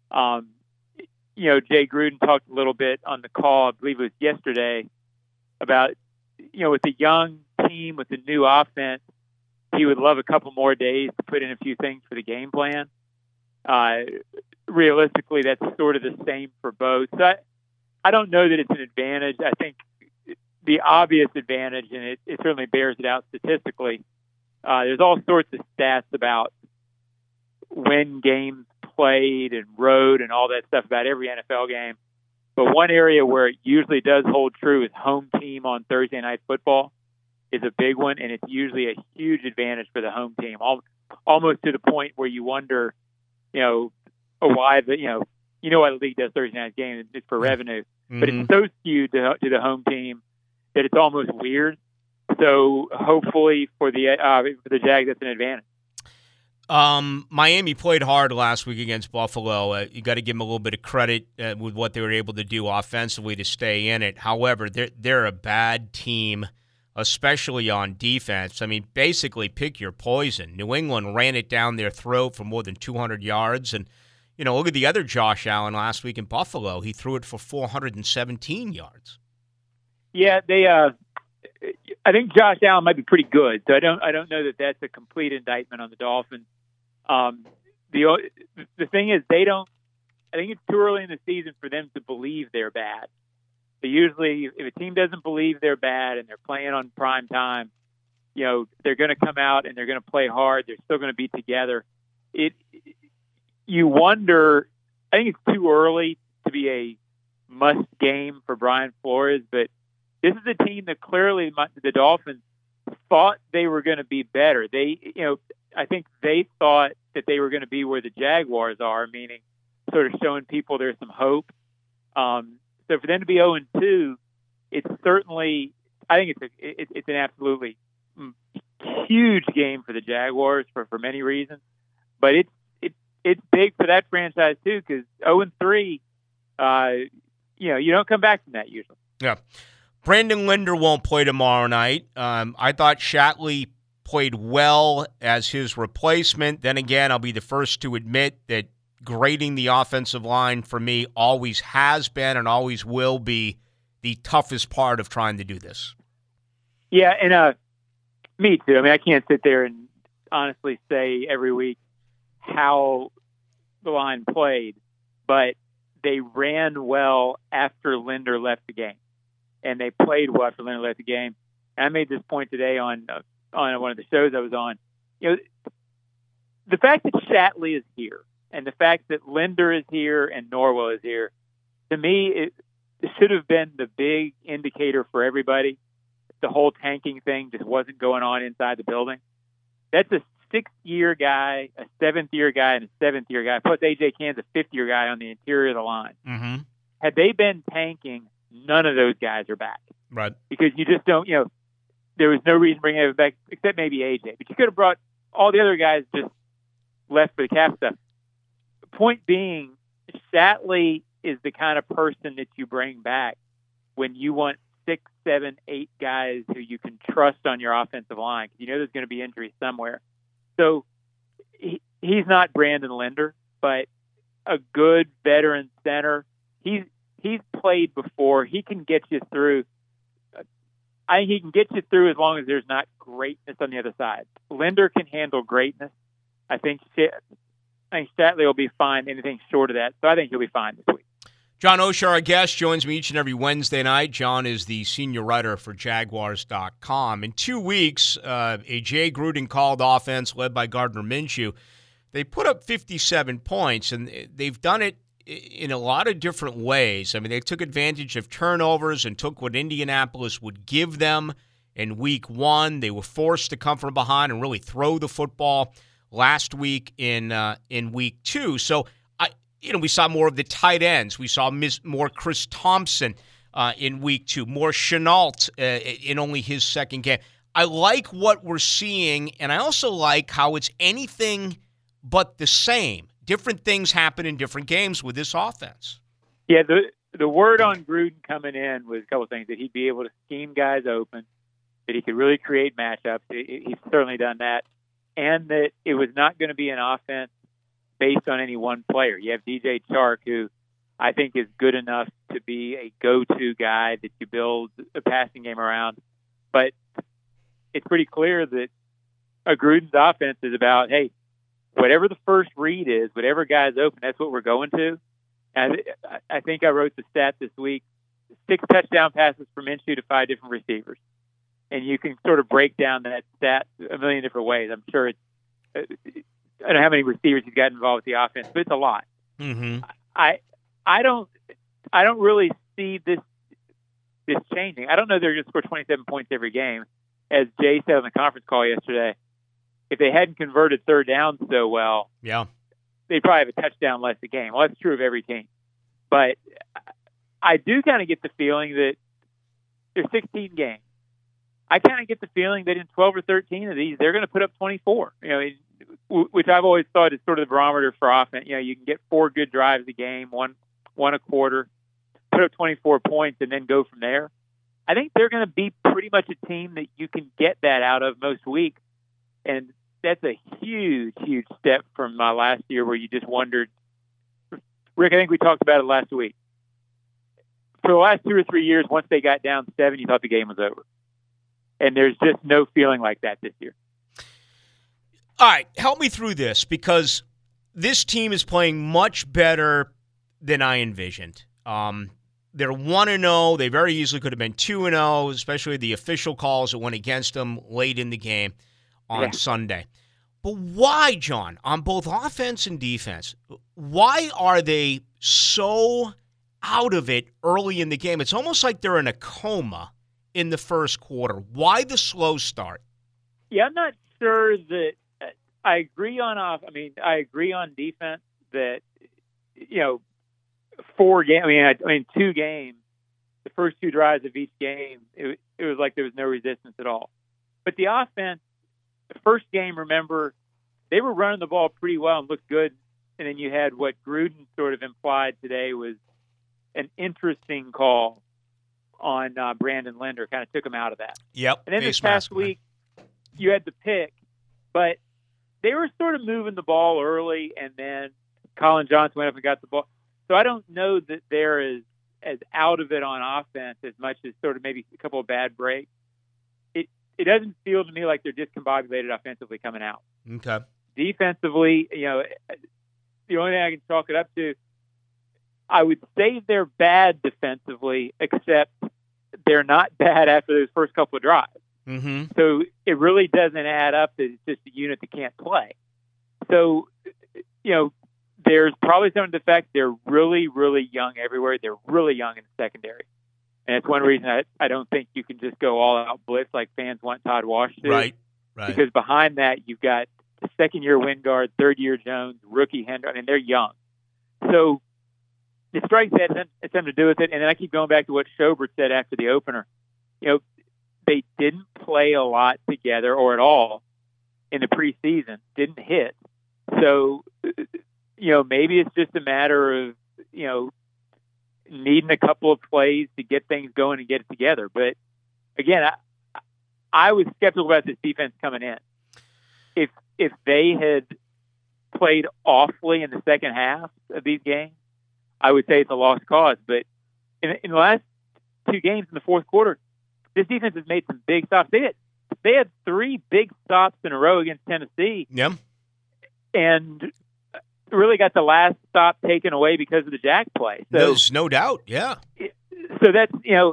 Jay Gruden talked a little bit on the call, I believe it was yesterday, about, with the young team, with the new offense, he would love a couple more days to put in a few things for the game plan. Realistically, that's sort of the same for both. So I don't know that it's an advantage. I think the obvious advantage, and it certainly bears it out statistically, there's all sorts of stats about when games played and road and all that stuff about every NFL game. But one area where it usually does hold true is home team on Thursday Night Football is a big one, and it's usually a huge advantage for the home team, almost to the point where you wonder, why why the league does Thursday night games. It's for revenue. Mm-hmm. But it's so skewed to the home team that it's almost weird. So hopefully for the Jags, that's an advantage. Miami played hard last week against Buffalo. You got to give them a little bit of credit with what they were able to do offensively to stay in it. However, they're a bad team, especially on defense. I mean, basically pick your poison. New England ran it down their throat for more than 200 yards. And, look at the other Josh Allen last week in Buffalo. He threw it for 417 yards. Yeah, I think Josh Allen might be pretty good. So I don't know that that's a complete indictment on the Dolphins. The thing is, think it's too early in the season for them to believe they're bad. But usually, if a team doesn't believe they're bad and they're playing on prime time, they're going to come out and they're going to play hard. They're still going to be together. You wonder. I think it's too early to be a must game for Brian Flores, but this is a team that clearly the Dolphins thought they were going to be better. I think they thought that they were going to be where the Jaguars are, meaning sort of showing people there's some hope. So for them to be 0-2, it's certainly, I think it's an absolutely huge game for the Jaguars for many reasons, but it's big for that franchise too, because 0-3, you don't come back from that usually. Yeah. Brandon Linder won't play tomorrow night. I thought Shatley played well as his replacement. Then again, I'll be the first to admit that grading the offensive line for me always has been and always will be the toughest part of trying to do this. Yeah, and me too. I mean, I can't sit there and honestly say every week how the line played, but they ran well after Linder left the game, and they played well after Linder left the game. And I made this point today on one of the shows I was on. The fact that Shatley is here and the fact that Linder is here and Norwell is here, to me, it should have been the big indicator for everybody. The whole tanking thing just wasn't going on inside the building. That's a 6th-year guy, a 7th-year guy, and a 7th-year guy, plus A.J. Cann's a 5th-year guy on the interior of the line. Mm-hmm. Had they been tanking, none of those guys are back. Right. Because you just don't, there was no reason bringing it back except maybe A.J. But you could have brought all the other guys just left for the cap stuff. The point being, Shatley is the kind of person that you bring back when you want 6, 7, 8 guys who you can trust on your offensive line, because there's going to be injuries somewhere. So he's not Brandon Linder, but a good veteran center. He's played before. He can get you through. I think he can get you through as long as there's not greatness on the other side. Linder can handle greatness. I think Shatley will be fine anything short of that. So I think he'll be fine this week. John Oehser, our guest, joins me each and every Wednesday night. John is the senior writer for Jaguars.com. In 2 weeks, a Jay Gruden-called offense led by Gardner Minshew, they put up 57 points, and they've done it in a lot of different ways. I mean, they took advantage of turnovers and took what Indianapolis would give them in week 1. They were forced to come from behind and really throw the football last week in week 2. So, we saw more of the tight ends. We saw more Chris Thompson in week 2, more Chenault in only his second game. I like what we're seeing, and I also like how it's anything but the same. Different things happen in different games with this offense. Yeah, the word on Gruden coming in was a couple of things, that he'd be able to scheme guys open, that he could really create matchups. He's certainly done that. And that it was not going to be an offense based on any one player. You have DJ Chark, who I think is good enough to be a go-to guy that you build a passing game around. But it's pretty clear that a Gruden's offense is about, hey, whatever the first read is, whatever guy's open, that's what we're going to. And I think I wrote the stat this week, 6 touchdown passes from Minshew to 5 different receivers. And you can sort of break down that stat a million different ways. I'm sure it's, I don't know how many receivers he's got involved with the offense, but it's a lot. Mm-hmm. I don't really see this changing. I don't know they're going to score 27 points every game. As Jay said on the conference call yesterday, if they hadn't converted third down so well, they'd probably have a touchdown less a game. Well, that's true of every team. But I do kind of get the feeling that there's 16 games. I kind of get the feeling that in 12 or 13 of these, they're going to put up 24, which I've always thought is sort of the barometer for offense. You can get 4 good drives a game, one a quarter, put up 24 points, and then go from there. I think they're going to be pretty much a team that you can get that out of most weeks. And that's a huge, huge step from last year, where you just wondered. Rick, I think we talked about it last week. For the last 2 or 3 years, once they got down 7, you thought the game was over. And there's just no feeling like that this year. All right, help me through this, because this team is playing much better than I envisioned. They're 1-0. They very easily could have been 2-0, especially the official calls that went against them late in the game on Sunday. But why, John, on both offense and defense, why are they so out of it early in the game? It's almost like they're in a coma in the first quarter. Why the slow start? Yeah, I'm not sure that I agree on I agree on defense that, 4 games. I mean, 2 games. The first 2 drives of each game, it was like there was no resistance at all. But the offense, the first game, remember, they were running the ball pretty well and looked good. And then you had what Gruden sort of implied today was an interesting call on Brandon Linder, kind of took him out of that. Yep. And then this past week, you had the pick, but they were sort of moving the ball early, and then Colin Johnson went up and got the ball. So I don't know that they're as out of it on offense as much as sort of maybe a couple of bad breaks. It doesn't feel to me like they're discombobulated offensively coming out. Okay. Defensively, the only thing I can chalk it up to, I would say they're bad defensively, except they're not bad after those first couple of drives. Mm-hmm. So it really doesn't add up that it's just a unit that can't play. So, there's probably some of the fact they're really, really young everywhere. They're really young in the secondary. And it's one reason I don't think you can just go all out blitz like fans want Todd Wash to. Right. Because behind that, you've got second-year Wingard, third-year Jones, rookie Hendrick. I mean, they're young. So it strikes that it's something to do with it. And then I keep going back to what Schobert said after the opener. They didn't play a lot together or at all in the preseason, didn't hit. So, maybe it's just a matter of, needing a couple of plays to get things going and get it together. But again, I was skeptical about this defense coming in. If they had played awfully in the second half of these games, I would say it's a lost cause. But in the last 2 games in the fourth quarter, this defense has made some big stops. They had 3 big stops in a row against Tennessee. Yeah. And really got the last stop taken away because of the Jack play. So, There's no doubt, yeah. So that's,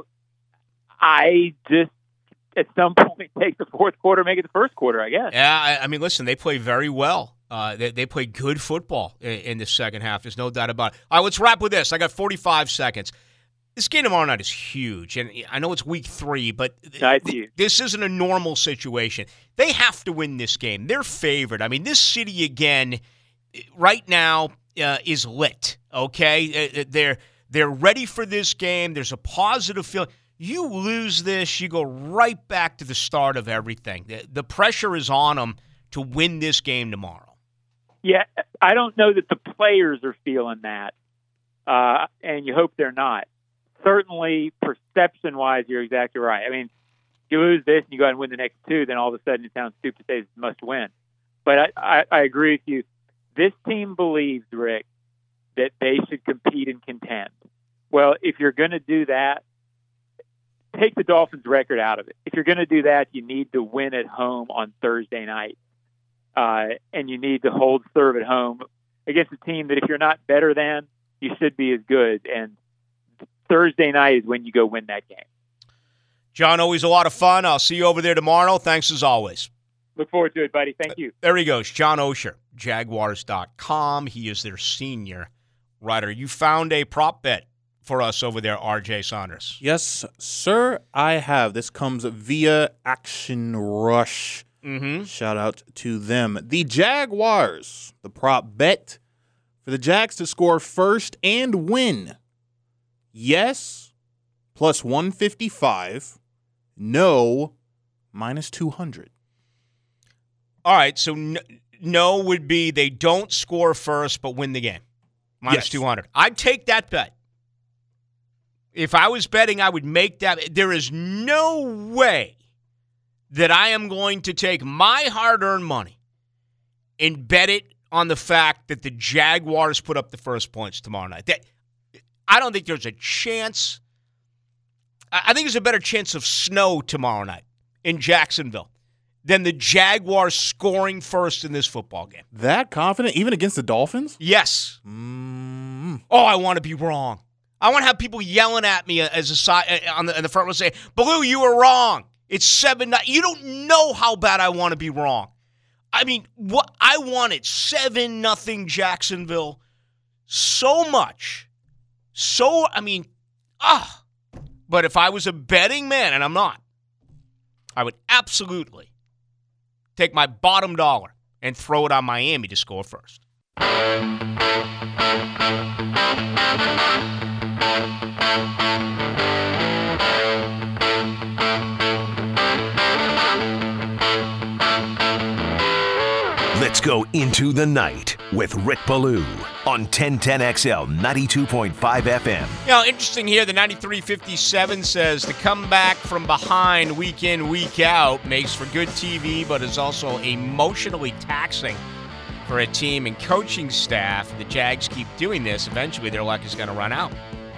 I just, at some point, take the fourth quarter, make it the first quarter, I guess. Yeah, I mean, listen, they play very well. They play good football in the second half. There's no doubt about it. All right, let's wrap with this. I got 45 seconds. This game tomorrow night is huge, and I know it's week 3, but this isn't a normal situation. They have to win this game. They're favored. I mean, this city, again, right now is lit, okay? They're ready for this game. There's a positive feeling. You lose this, you go right back to the start of everything. The pressure is on them to win this game tomorrow. Yeah, I don't know that the players are feeling that, and you hope they're not. Certainly, perception-wise, you're exactly right. I mean, you lose this and you go out and win the next 2, then all of a sudden it sounds stupid to say it's a must-win. But I agree with you. This team believes, Rick, that they should compete and contend. Well, if you're going to do that, take the Dolphins' record out of it. If you're going to do that, you need to win at home on Thursday night. And you need to hold serve at home against a team that if you're not better than, you should be as good. And Thursday night is when you go win that game. John, always a lot of fun. I'll see you over there tomorrow. Thanks as always. Look forward to it, buddy. Thank you. There he goes, John Osher, Jaguars.com. He is their senior writer. You found a prop bet for us over there, R.J. Saunders. Yes, sir, I have. This comes via Action Rush. Mm-hmm. Shout out to them. The Jaguars, the prop bet for the Jags to score first and win. Yes, plus 155. No, minus 200. All right, so no would be they don't score first but win the game. Minus 200. I'd take that bet. If I was betting, I would make that. There is no way that I am going to take my hard-earned money and bet it on the fact that the Jaguars put up the first points tomorrow night. I don't think there's a chance. I think there's a better chance of snow tomorrow night in Jacksonville than the Jaguars scoring first in this football game. That confident, even against the Dolphins? Yes. Oh, I want to be wrong. I want to have people yelling at me as a side on the front row saying, "Baloo, you were wrong. It's 7-0." You don't know how bad I want to be wrong. I mean, what I wanted 7-0 Jacksonville so much. But if I was a betting man, and I'm not, I would absolutely take my bottom dollar and throw it on Miami to score first. Let's go into the night with Rick Ballou on 1010XL 92.5 FM. You know, interesting here, the 9357 says the comeback from behind week in, week out makes for good TV, but is also emotionally taxing for a team and coaching staff. The Jags keep doing this. Eventually, their luck is going to run out.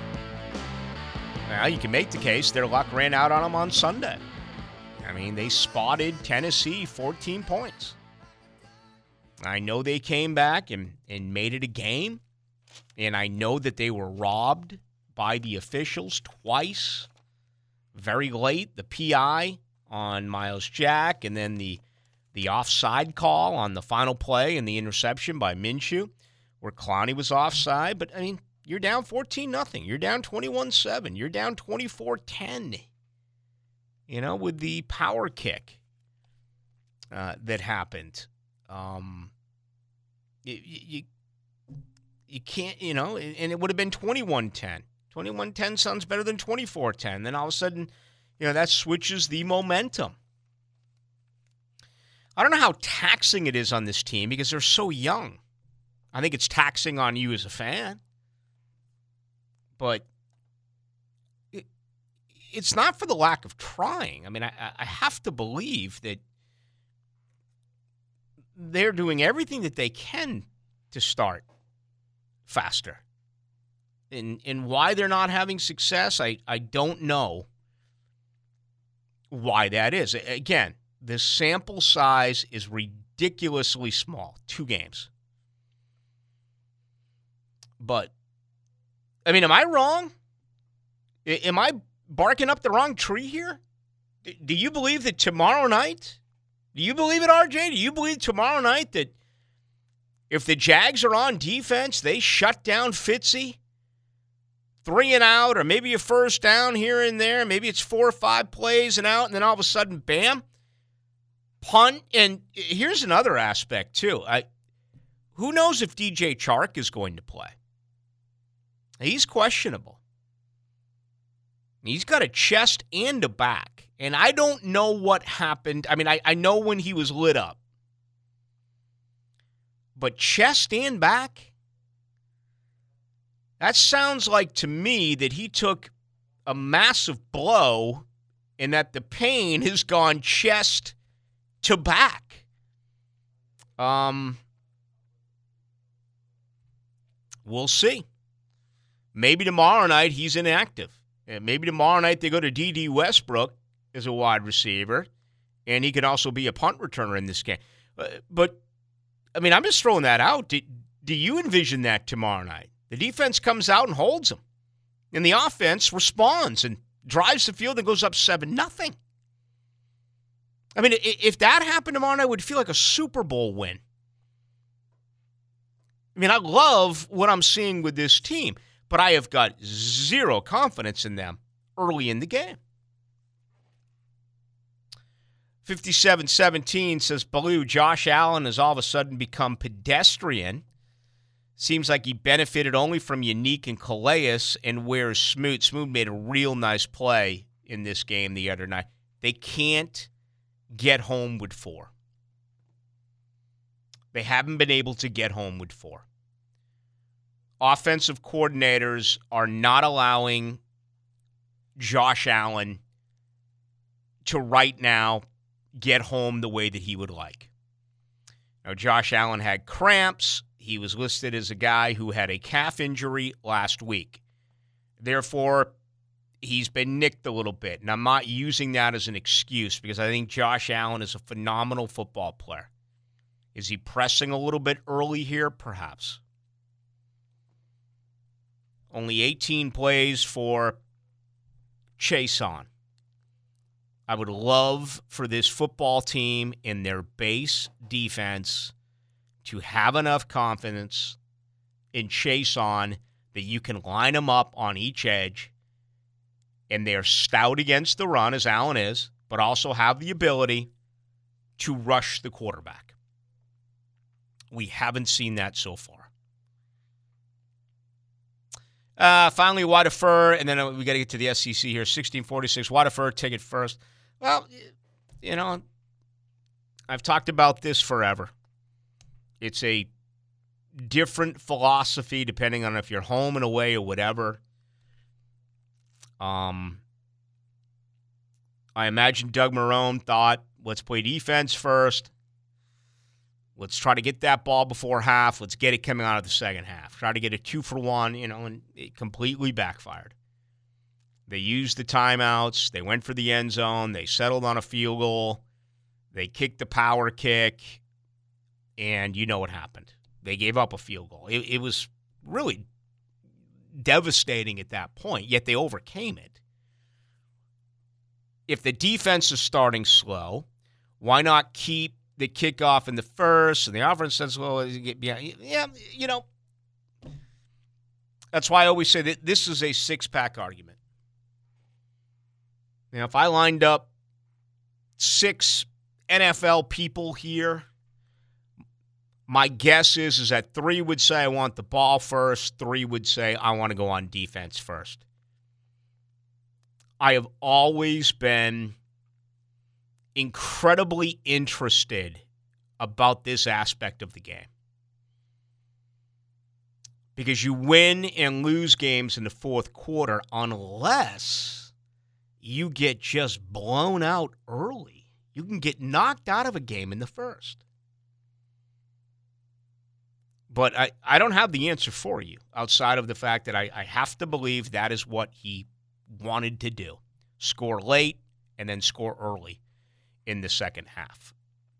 Well, you can make the case their luck ran out on them on Sunday. I mean, they spotted Tennessee 14 points. I know they came back and made it a game, and I know that they were robbed by the officials twice. Very late, the PI on Myles Jack, and then the offside call on the final play and the interception by Minshew, where Clowney was offside. But, I mean, you're down 14-0. You're down 21-7. You're down 24-10, you know, with the power kick that happened. You can't, you know, and it would have been 21-10. 21-10 sounds better than 24-10. Then all of a sudden, you know, that switches the momentum. I don't know how taxing it is on this team because they're so young. I think it's taxing on you as a fan. But it's not for the lack of trying. I mean, I have to believe that they're doing everything that they can to start faster. And why they're not having success, I don't know why that is. Again, the sample size is ridiculously small, 2 games. But, I mean, am I wrong? Am I barking up the wrong tree here? Do you believe that tomorrow night... Do you believe it, RJ? Do you believe tomorrow night that if the Jags are on defense, they shut down Fitzy? 3 and out, or maybe a first down here and there. Maybe it's 4 or 5 plays and out, and then all of a sudden, bam, punt. And here's another aspect, too. Who knows if DJ Chark is going to play? He's questionable. He's got a chest and a back. And I don't know what happened. I mean, I know when he was lit up. But chest and back? That sounds like to me that he took a massive blow and that the pain has gone chest to back. We'll see. Maybe tomorrow night he's inactive. Maybe tomorrow night they go to D.D. Westbrook as a wide receiver, and he can also be a punt returner in this game. But, I mean, I'm just throwing that out. Do you envision that tomorrow night? The defense comes out and holds them, and the offense responds and drives the field and goes up 7-0. I mean, if that happened tomorrow night, it would feel like a Super Bowl win. I mean, I love what I'm seeing with this team, but I have got zero confidence in them early in the game. 57-17 says, Ballou, Josh Allen has all of a sudden become pedestrian. Seems like he benefited only from Unique and Calais and where's Smoot. Smoot made a real nice play in this game the other night. They can't get home with 4. They haven't been able to get home with 4. Offensive coordinators are not allowing Josh Allen to right now get home the way that he would like. Now, Josh Allen had cramps. He was listed as a guy who had a calf injury last week. Therefore, he's been nicked a little bit. And I'm not using that as an excuse because I think Josh Allen is a phenomenal football player. Is he pressing a little bit early here? Perhaps. Only 18 plays for Chason. I would love for this football team in their base defense to have enough confidence in Chason that you can line them up on each edge, and they're stout against the run, as Allen is, but also have the ability to rush the quarterback. We haven't seen that so far. Finally, Waterford, and then we got to get to the SEC here. 1646, Waterford, take it first. Well, you know, I've talked about this forever. It's a different philosophy depending on if you're home and away or whatever. I imagine Doug Marrone thought, let's play defense first. Let's try to get that ball before half. Let's get it coming out of the second half. Try to get a 2-for-1, and it completely backfired. They used the timeouts. They went for the end zone. They settled on a field goal. They kicked the power kick, and you know what happened. They gave up a field goal. It was really devastating at that point, yet they overcame it. If the defense is starting slow, why not keep the kickoff in the first, and the offense says, well, that's why I always say that this is a six-pack argument. If I lined up 6 NFL people here, my guess is that 3 would say I want the ball first, 3 would say I want to go on defense first. I have always been incredibly interested about this aspect of the game. Because you win and lose games in the fourth quarter unless you get just blown out early. You can get knocked out of a game in the first. But I don't have the answer for you outside of the fact that I have to believe that is what he wanted to do. Score late and then score early in the second half.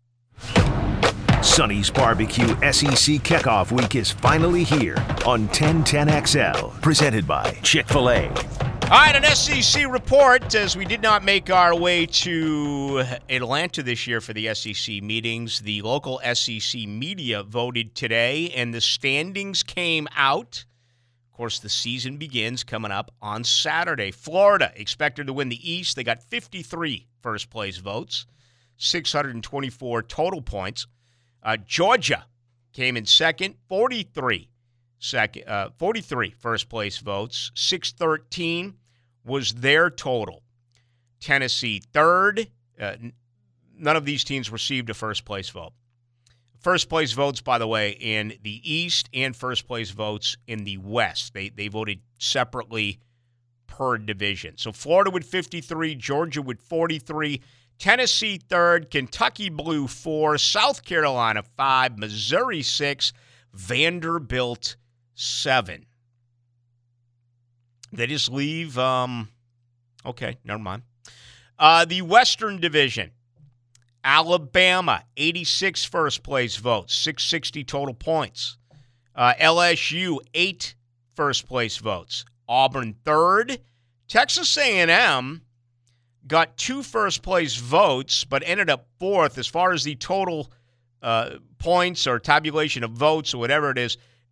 Sonny's Barbecue SEC Kickoff Week is finally here on 1010XL, presented by Chick-fil-A. All right, an SEC report, as we did not make our way to Atlanta this year for the SEC meetings. The local SEC media voted today, and the standings came out. Of course, the season begins coming up on Saturday. Florida expected to win the East. They got 53 first-place votes, 624 total points. Georgia came in second, 43 first-place votes, 613 was their total. Tennessee third. None of these teams received a first-place vote. First-place votes, by the way, in the East and first-place votes in the West. They voted separately per division. So Florida with 53, Georgia with 43, Tennessee third, Kentucky Blue 4, South Carolina 5, Missouri 6, Vanderbilt 7. They just leave, okay, never mind. The Western Division, Alabama, 86 first-place votes, 660 total points. LSU, 8 first-place votes. Auburn third. Texas A&M got 2 first-place votes, but ended up fourth as far as the total points or tabulation of votes or whatever it is.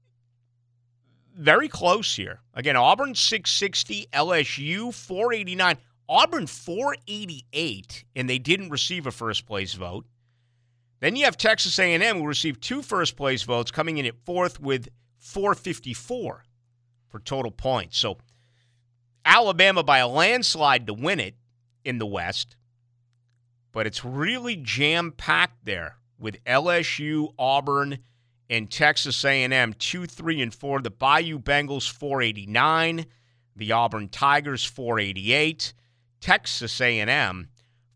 Very close here. Again, Auburn 660, LSU 489. Auburn 488, and they didn't receive a first-place vote. Then you have Texas A&M, who received 2 first-place votes, coming in at fourth with 454 for total points. So Alabama by a landslide to win it in the West, but it's really jam-packed there with LSU, Auburn, and Texas A&M 2, 3, and 4. The Bayou Bengals 489, the Auburn Tigers 488, Texas A&M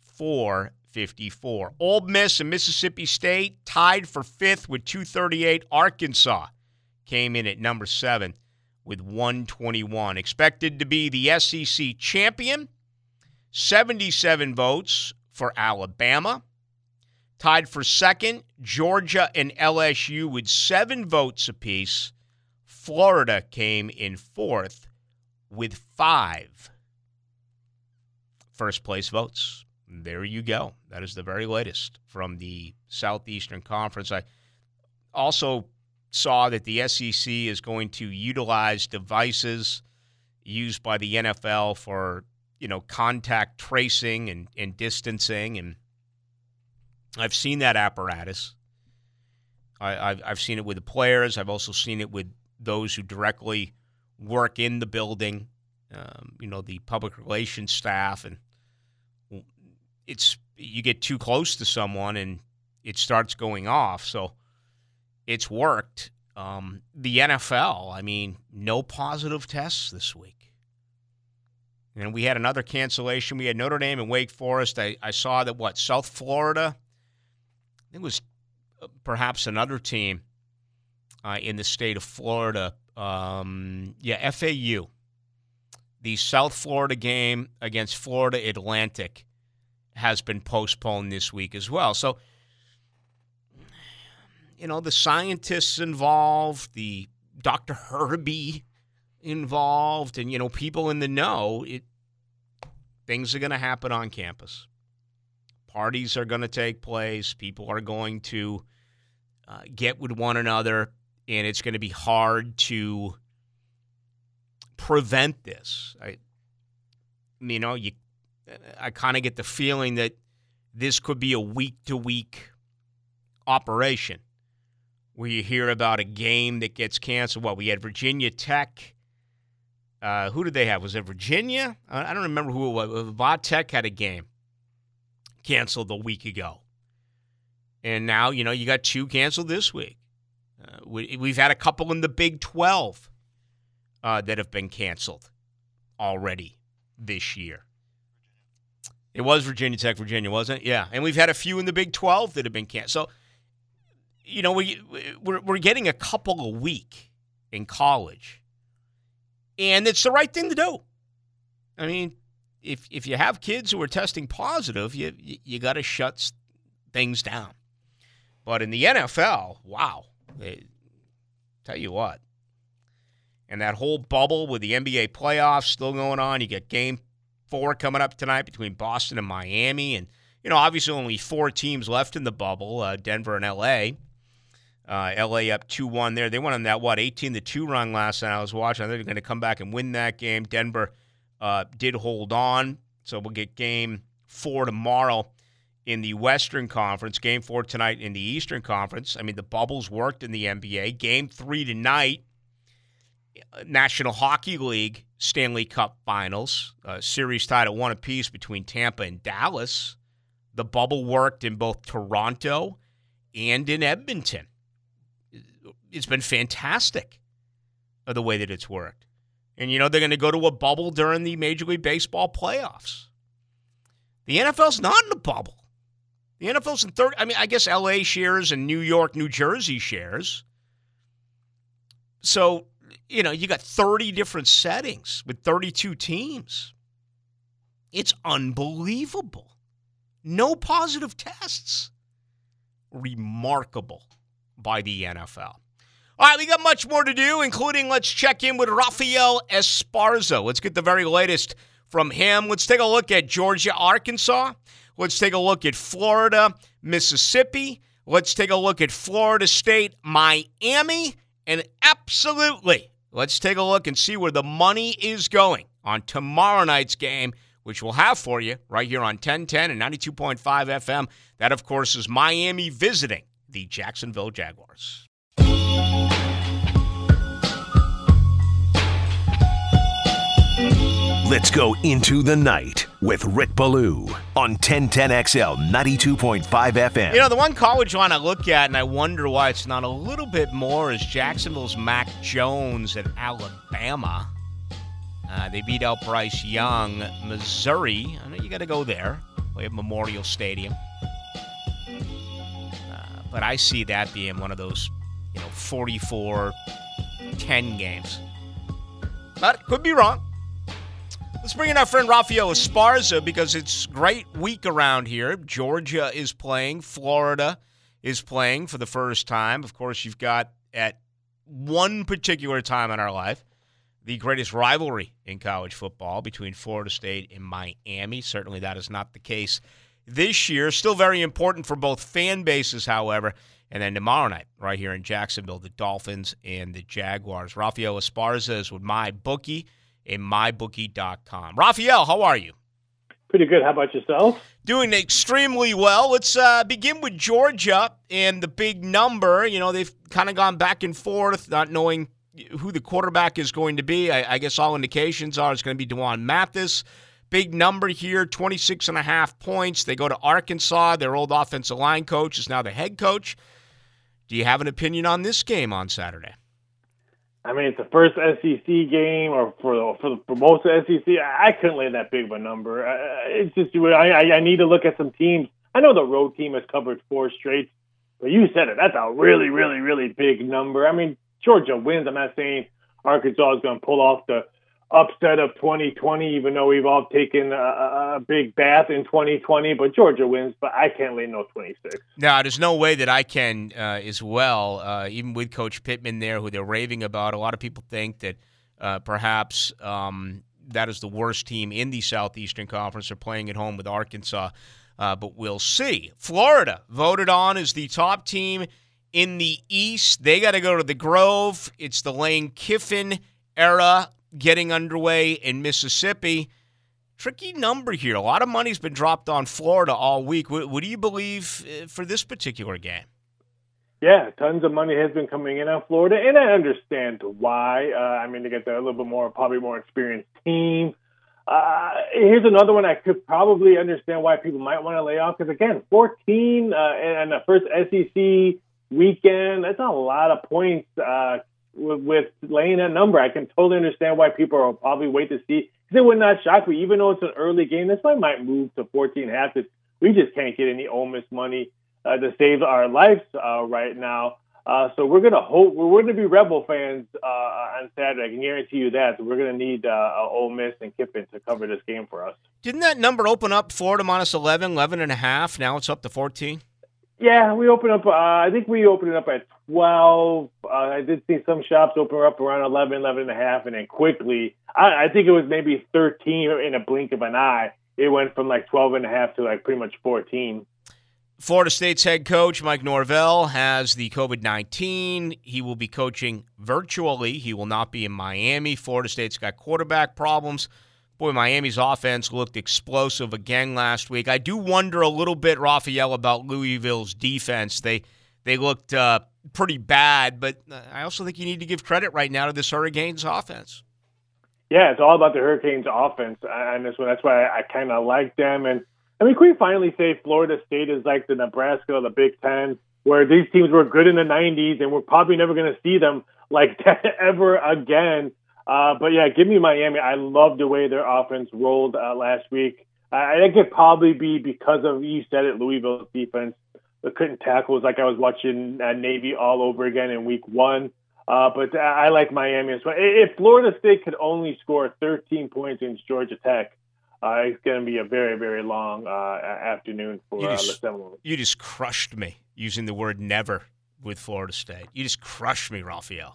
454. Ole Miss and Mississippi State tied for 5th with 238. Arkansas came in at number 7 with 121. Expected to be the SEC champion. 77 votes for Alabama. Tied for second, Georgia and LSU with 7 votes apiece. Florida came in fourth with 5 first-place votes. There you go. That is the very latest from the Southeastern Conference. I also saw that the SEC is going to utilize devices used by the NFL for, contact tracing and distancing, and I've seen that apparatus. I've seen it with the players. I've also seen it with those who directly work in the building, the public relations staff, and you get too close to someone and it starts going off. So it's worked. The NFL, no positive tests this week. And we had another cancellation. We had Notre Dame and Wake Forest. I saw that, South Florida, it was perhaps another team in the state of Florida. FAU. The South Florida game against Florida Atlantic has been postponed this week as well. So, the scientists involved, the Dr. Herbie involved, and, people in the know, things are going to happen on campus. Parties are going to take place. People are going to get with one another, and it's going to be hard to prevent this. I kind of get the feeling that this could be a week-to-week operation where you hear about a game that gets canceled. We had Virginia Tech. Who did they have? Was it Virginia? I don't remember who it was. Va Tech had a game canceled a week ago. And now, you got 2 canceled this week. We've had a couple in the Big 12 that have been canceled already this year. It was Virginia Tech, Virginia, wasn't it? Yeah. And we've had a few in the Big 12 that have been canceled. So, we're getting a couple a week in college. And it's the right thing to do. If you have kids who are testing positive, you got to shut things down. But in the NFL, wow. Tell you what. And that whole bubble with the NBA playoffs still going on. You got Game 4 coming up tonight between Boston and Miami. And, obviously only 4 teams left in the bubble, Denver and L.A. L.A. up 2-1 there. They went on that, 18-2 run last night I was watching. I think they're going to come back and win that game. Denver did hold on. So we'll get Game 4 tomorrow in the Western Conference. Game 4 tonight in the Eastern Conference. The bubbles worked in the NBA. Game 3 tonight, National Hockey League Stanley Cup Finals. Series tied at 1 apiece between Tampa and Dallas. The bubble worked in both Toronto and in Edmonton. It's been fantastic the way that it's worked. And, they're going to go to a bubble during the Major League Baseball playoffs. The NFL's not in a bubble. The NFL's in third. I guess L.A. shares and New York, New Jersey shares. So, you got 30 different settings with 32 teams. It's unbelievable. No positive tests. Remarkable by the NFL. All right, we got much more to do, including let's check in with Rafael Esparza. Let's get the very latest from him. Let's take a look at Georgia, Arkansas. Let's take a look at Florida, Mississippi. Let's take a look at Florida State, Miami. And absolutely, let's take a look and see where the money is going on tomorrow night's game, which we'll have for you right here on 1010 and 92.5 FM. That, of course, is Miami visiting the Jacksonville Jaguars. Let's go into the night with Rick Ballou on 1010XL 92.5 FM. The one college line I look at and I wonder why it's not a little bit more is Jacksonville's Mac Jones at Alabama. They beat out Bryce Young. Missouri, I know you got to go there. Play at Memorial Stadium. But I see that being one of those, 44-10 games. But could be wrong. Let's bring in our friend Rafael Esparza because it's a great week around here. Georgia is playing. Florida is playing for the first time. Of course, you've got at one particular time in our life, the greatest rivalry in college football between Florida State and Miami. Certainly that is not the case this year. Still very important for both fan bases, however. And then tomorrow night, right here in Jacksonville, the Dolphins and the Jaguars. Rafael Esparza is with MyBookie and MyBookie.com. Rafael, how are you? Pretty good. How about yourself? Doing extremely well. Let's begin with Georgia and the big number. You know, they've kind of gone back and forth, not knowing who the quarterback is going to be. I guess all indications are it's going to be DeJuan Mathis. Big number here, 26.5 points. They go to Arkansas. Their old offensive line coach is now the head coach. Do you have an opinion on this game on Saturday? I mean, it's the first SEC game, or for most of the SEC. I couldn't lay that big of a number. It's just I need to look at some teams. I know the road team has covered 4 straight, but you said it. That's a really, really, really big number. I mean, Georgia wins. I'm not saying Arkansas is going to pull off the upset of 2020, even though we've all taken a big bath in 2020, but Georgia wins, but I can't lay no 26. No, there's no way that I can as well, even with Coach Pittman there, who they're raving about. A lot of people think that perhaps that is the worst team in the Southeastern Conference. They're playing at home with Arkansas, but we'll see. Florida voted on as the top team in the East. They got to go to the Grove. It's the Lane Kiffin era getting underway in Mississippi. Tricky number here. A lot of money's been dropped on Florida all week. What do you believe for this particular game? Yeah, tons of money has been coming in on Florida, and I understand why. I mean, they get a little bit more, probably more experienced team. Here's another one I could probably understand why people might want to lay off, because, again, 14 and the first SEC weekend, that's a lot of points with laying that number. I can totally understand why people are probably wait to see. Because it would not shock me, even though it's an early game, this one might move to 14.5. We just can't get any Ole Miss money to save our lives right now. So we're going to hope, we're going to be Rebel fans on Saturday. I can guarantee you that. So we're going to need Ole Miss and Kiffin to cover this game for us. Didn't that number open up Florida minus 11.5? Now it's up to 14? Yeah, we opened up. I think we opened it up at 12. I did see some shops open up around 11.5, and then quickly, I think it was maybe 13 in a blink of an eye. It went from like 12.5 to like pretty much 14. Florida State's head coach, Mike Norvell, has the COVID-19. He will be coaching virtually. He will not be in Miami. Florida State's got quarterback problems. Boy, Miami's offense looked explosive again last week. I do wonder a little bit, Rafael, about Louisville's defense. They looked pretty bad, but I also think you need to give credit right now to this Hurricanes offense. Yeah, it's all about the Hurricanes offense on this one. That's why I kind of like them. And I mean, can we finally say Florida State is like the Nebraska of the Big Ten, where these teams were good in the 90s, and we're probably never going to see them like that ever again. But, yeah, give me Miami. I love the way their offense rolled last week. I think it probably be because of, you said it, Louisville's defense. They couldn't tackle. It was like I was watching Navy all over again in week 1. But I like Miami as well. If Florida State could only score 13 points against Georgia Tech, it's going to be a very, very long afternoon for the Seminoles. You just crushed me using the word never with Florida State. You just crushed me, Rafael.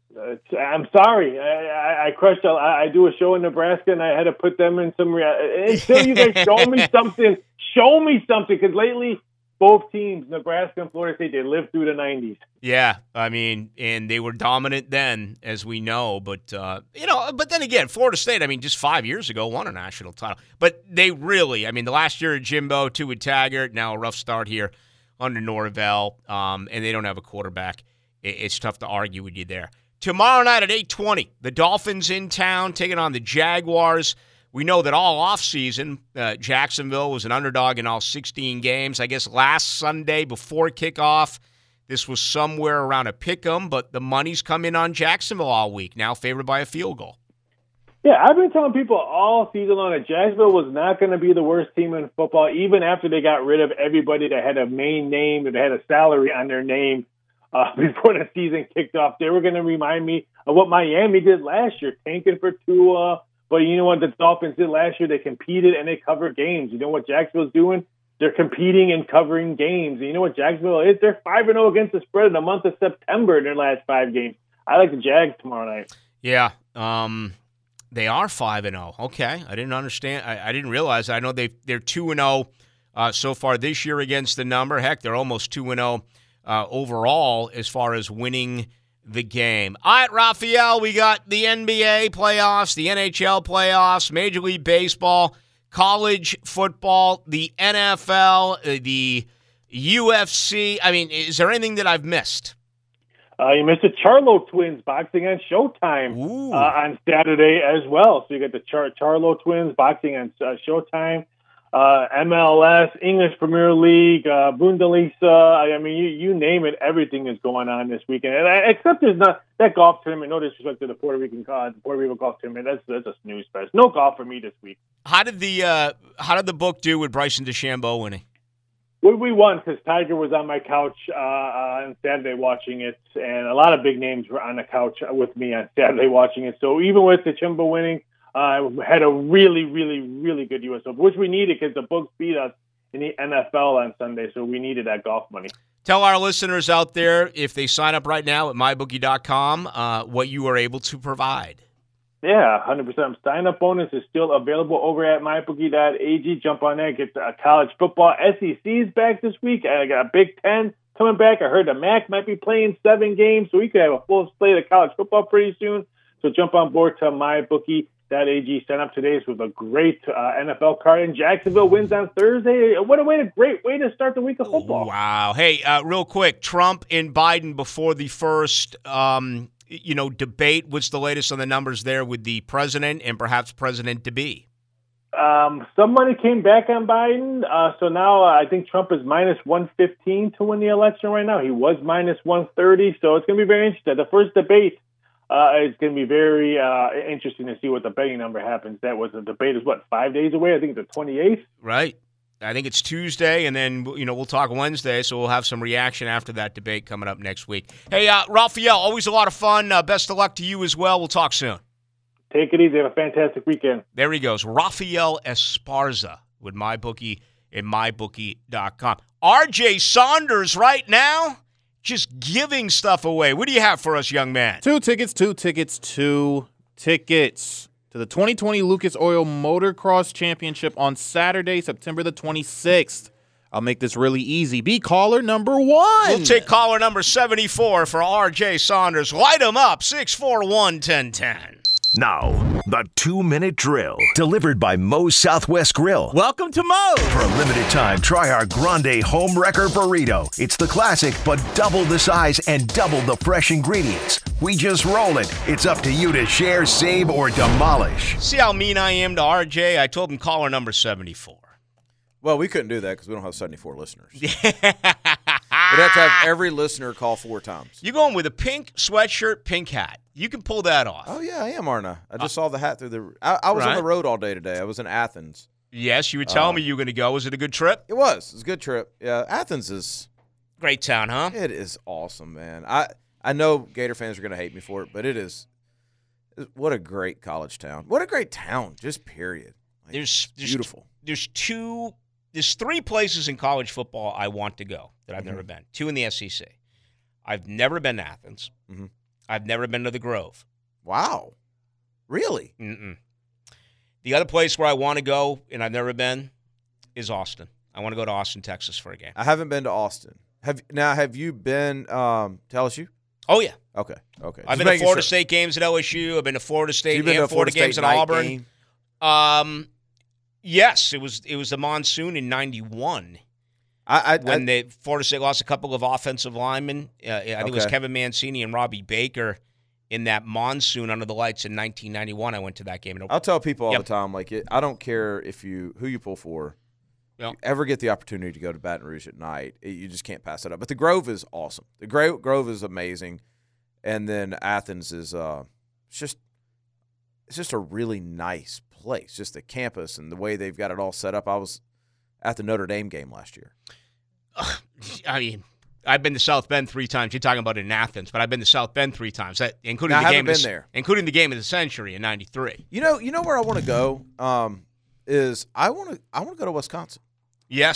I'm sorry. I crushed. I do a show in Nebraska, and I had to put them in some. Until you guys show me something. Show me something, because lately both teams, Nebraska and Florida State, they lived through the 90s. Yeah, I mean, and they were dominant then, as we know. But but then again, Florida State, I mean, just 5 years ago won a national title. But they really, I mean, the last year at Jimbo, 2 with Taggart, now a rough start here under Norvell, and they don't have a quarterback. It's tough to argue with you there. Tomorrow night at 8:20, the Dolphins in town taking on the Jaguars. We know that all offseason, Jacksonville was an underdog in all 16 games. I guess last Sunday before kickoff, this was somewhere around a pick-em, but the money's come in on Jacksonville all week, now favored by a field goal. Yeah, I've been telling people all season long that Jacksonville was not going to be the worst team in football, even after they got rid of everybody that had a main name, that had a salary on their name. Before the season kicked off, they were going to remind me of what Miami did last year, tanking for Tua. But you know what the Dolphins did last year? They competed and they covered games. You know what Jacksonville's doing? They're competing and covering games. And you know what Jacksonville is? They're 5-0 against the spread in the month of September in their last 5 games. I like the Jags tomorrow night. Yeah. They are 5-0. Okay. I didn't understand. I didn't realize. I know they're 2-0 so far this year against the number. Heck, they're almost 2-0 overall as far as winning the game. All right, Raphael, we got the NBA playoffs, the NHL playoffs, Major League Baseball, college football, the NFL, the UFC. I mean, is there anything that I've missed? You missed the Charlo twins boxing on Showtime on Saturday as well. So you got the Charlo twins boxing on Showtime. MLS, English Premier League, Bundesliga. I mean, you name it. Everything is going on this weekend, except there's not that golf tournament. No disrespect to the Puerto Rico golf tournament. That's a snooze fest. No golf for me this week. How did the book do with Bryson DeChambeau winning? We won because Tiger was on my couch on Saturday watching it, and a lot of big names were on the couch with me on Saturday watching it. So even with DeChambeau winning, had a really, really, really good U.S. Open, which we needed because the Bucs beat us in the NFL on Sunday, so we needed that golf money. Tell our listeners out there, if they sign up right now at mybookie.com, what you are able to provide. Yeah, 100%. Sign-up bonus is still available over at mybookie.ag. Jump on there, get college football. SEC is back this week. I got Big Ten coming back. I heard the MAC might be playing 7 games, so we could have a full slate of college football pretty soon. So jump on board to mybookie.ag. Sign up today with a great NFL card. And Jacksonville wins on Thursday. What a great way to start the week of football. Wow. Hey, real quick, Trump and Biden before the first debate. What's the latest on the numbers there with the president and perhaps president-to-be? Some money came back on Biden. So now I think Trump is minus 115 to win the election right now. He was minus 130. So it's going to be very interesting. The first debate is going to be very interesting to see what the betting number happens. The debate is, 5 days away? I think the 28th. Right. I think it's Tuesday, and then we'll talk Wednesday, so we'll have some reaction after that debate coming up next week. Hey, Raphael, always a lot of fun. Best of luck to you as well. We'll talk soon. Take it easy. Have a fantastic weekend. There he goes, Raphael Esparza with MyBookie and MyBookie.com. RJ Saunders right now just giving stuff away. What do you have for us, young man? 2 tickets to the 2020 Lucas Oil Motocross Championship on Saturday, September the 26th. I'll make this really easy. Be caller number 1. We'll take caller number 74 for R.J. Saunders. Light him up, 641-1010. Now, the 2-minute drill, delivered by Moe's Southwest Grill. Welcome to Moe's. For a limited time, try our Grande Home Wrecker Burrito. It's the classic, but double the size and double the fresh ingredients. We just roll it. It's up to you to share, save, or demolish. See how mean I am to RJ? I told him caller number 74. Well, we couldn't do that because we don't have 74 listeners. We'd have to have every listener call 4 times. You're going with a pink sweatshirt, pink hat. You can pull that off. Oh, yeah, I am, aren't I? I just saw the hat through the I was on the road all day today. I was in Athens. Yes, you were telling me you were going to go. Was it a good trip? It was. It was a good trip. Yeah, Athens is great town, huh? It is awesome, man. I know Gator fans are going to hate me for it, but it is. What a great college town. What a great town, just period. There's beautiful. There's 3 places in college football I want to go that I've never been. 2 in the SEC. I've never been to Athens. Mm-hmm. I've never been to the Grove. Wow. Really? Mm-mm. The other place where I want to go, and I've never been, is Austin. I want to go to Austin, Texas for a game. I haven't been to Austin. Have you been to LSU? Oh, yeah. Okay. I've been to Florida State games at LSU. I've been to Florida State and Florida games at Auburn. Yes, it was the monsoon in 91 when Florida State lost a couple of offensive linemen. I think it was Kevin Mancini and Robbie Baker in that monsoon under the lights in 1991. I went to that game. I'll tell people all the time, I don't care who you pull for. If you ever get the opportunity to go to Baton Rouge at night, you just can't pass it up. But the Grove is awesome. The Grove is amazing, and then Athens is it's just a really nice place. Just the campus and the way they've got it all set up. I was at the Notre Dame game last year. I mean, I've been to South Bend 3 times. You're talking about it in Athens, but I've been to South Bend 3 times, including the game of the century in '93. You know where I want to go is I want to go to Wisconsin. Yes.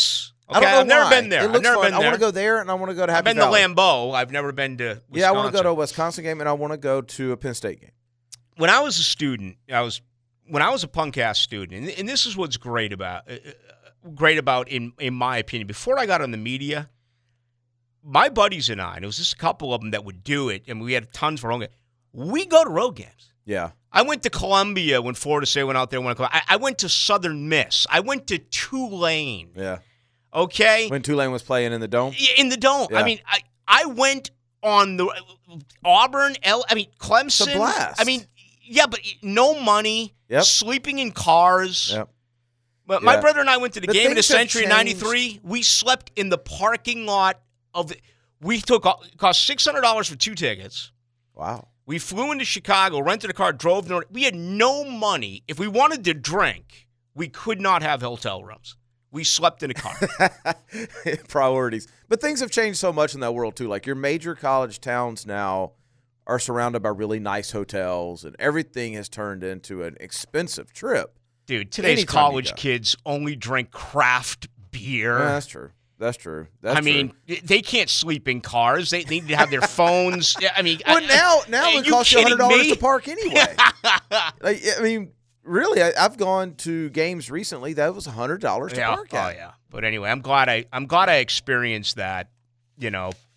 I don't know I've never why. been there. It looks I've never fun. been there. I want to go there, and I want to go to Happy I've been Valley. to Lambeau. I've never been to Wisconsin. Yeah, I want to go to a Wisconsin game, and I want to go to a Penn State game. When I was a student, when I was a punk-ass student, and this is what's great about in my opinion. Before I got on the media, my buddies and I, and it was just a couple of them that would do it, and we had tons for home games. We go to road games. Yeah. I went to Columbia when Florida State went out there. I went to Southern Miss. I went to Tulane. Yeah. Okay? When Tulane was playing in the Dome? In the Dome. Yeah. I mean, I went on the Auburn, Clemson. It's a blast. I mean, yeah, but no money, sleeping in cars. Yep. But my brother and I went to the game in the things have Century in '93. We slept in the parking lot of the. It cost $600 for 2 tickets. Wow. We flew into Chicago, rented a car, drove north. We had no money. If we wanted to drink, we could not have hotel rooms. We slept in a car. Priorities. But things have changed so much in that world, too. Like your major college towns now are surrounded by really nice hotels, and everything has turned into an expensive trip. Dude, today's college kids only drink craft beer. Yeah, that's true. That's true. I mean, they can't sleep in cars. They need to have their phones. I mean, well, now it costs you $100 to park anyway. I mean, really, I've gone to games recently that was $100 to park at. Oh yeah. But anyway, I'm glad I experienced that. When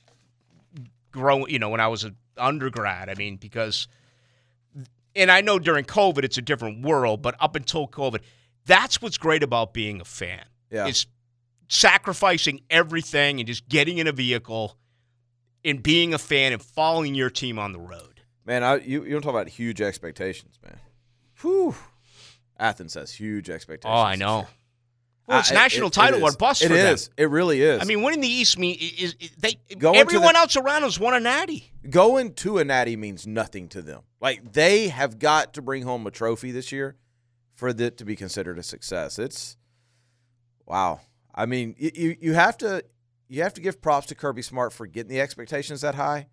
I was an undergrad. I mean, because, and I know during COVID it's a different world, but up until COVID, that's what's great about being a fan. Yeah. It's sacrificing everything and just getting in a vehicle and being a fan and following your team on the road. Man, you don't talk about huge expectations, man. Whew. Athens has huge expectations. Oh, I know. Well, it's national title or bust for them. It is. It really is. I mean, winning the East everyone else around has won a natty. Going to a natty means nothing to them. Like, they have got to bring home a trophy this year for it to be considered a success. It's wow. I mean, you have to give props to Kirby Smart for getting the expectations that high,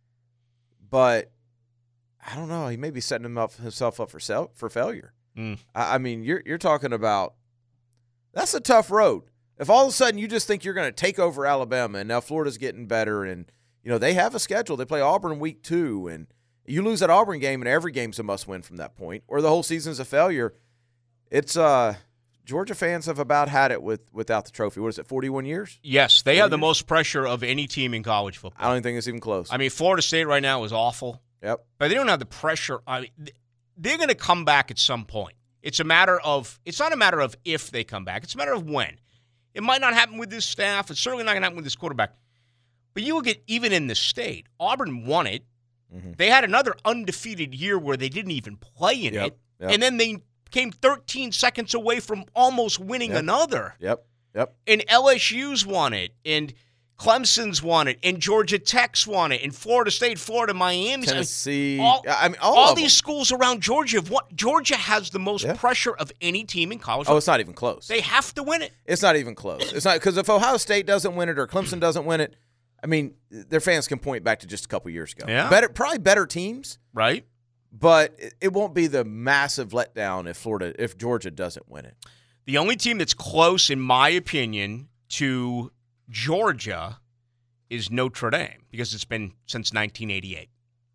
but I don't know. He may be setting himself up for failure. I mean, you're talking about that's a tough road. If all of a sudden you just think you're going to take over Alabama, and now Florida's getting better, and they have a schedule. They play Auburn week 2, and you lose that Auburn game, and every game's a must-win from that point, or the whole season's a failure. It's Georgia fans have about had it without the trophy. What is it, 41 years? Yes, they have the most pressure of any team in college football. I don't think it's even close. I mean, Florida State right now is awful. Yep. But they don't have the pressure. I mean, they're going to come back at some point. It's not a matter of if they come back. It's a matter of when. It might not happen with this staff. It's certainly not going to happen with this quarterback. But you look at even in the state, Auburn won it. Mm-hmm. They had another undefeated year where they didn't even play in it. Yep. And then they came 13 seconds away from almost winning another. Yep. And LSU's won it, and Clemson's won it, and Georgia Tech's won it, and Florida State, Florida, Miami, Tennessee. All these schools around Georgia have won. Georgia has the most pressure of any team in college. Oh, it's not even close. They have to win it. It's not even close. It's not, because if Ohio State doesn't win it or Clemson doesn't win it, I mean, their fans can point back to just a couple years ago. Yeah. Probably better teams. Right. But it won't be the massive letdown if Georgia doesn't win it. The only team that's close, in my opinion, to Georgia is Notre Dame, because it's been since 1988.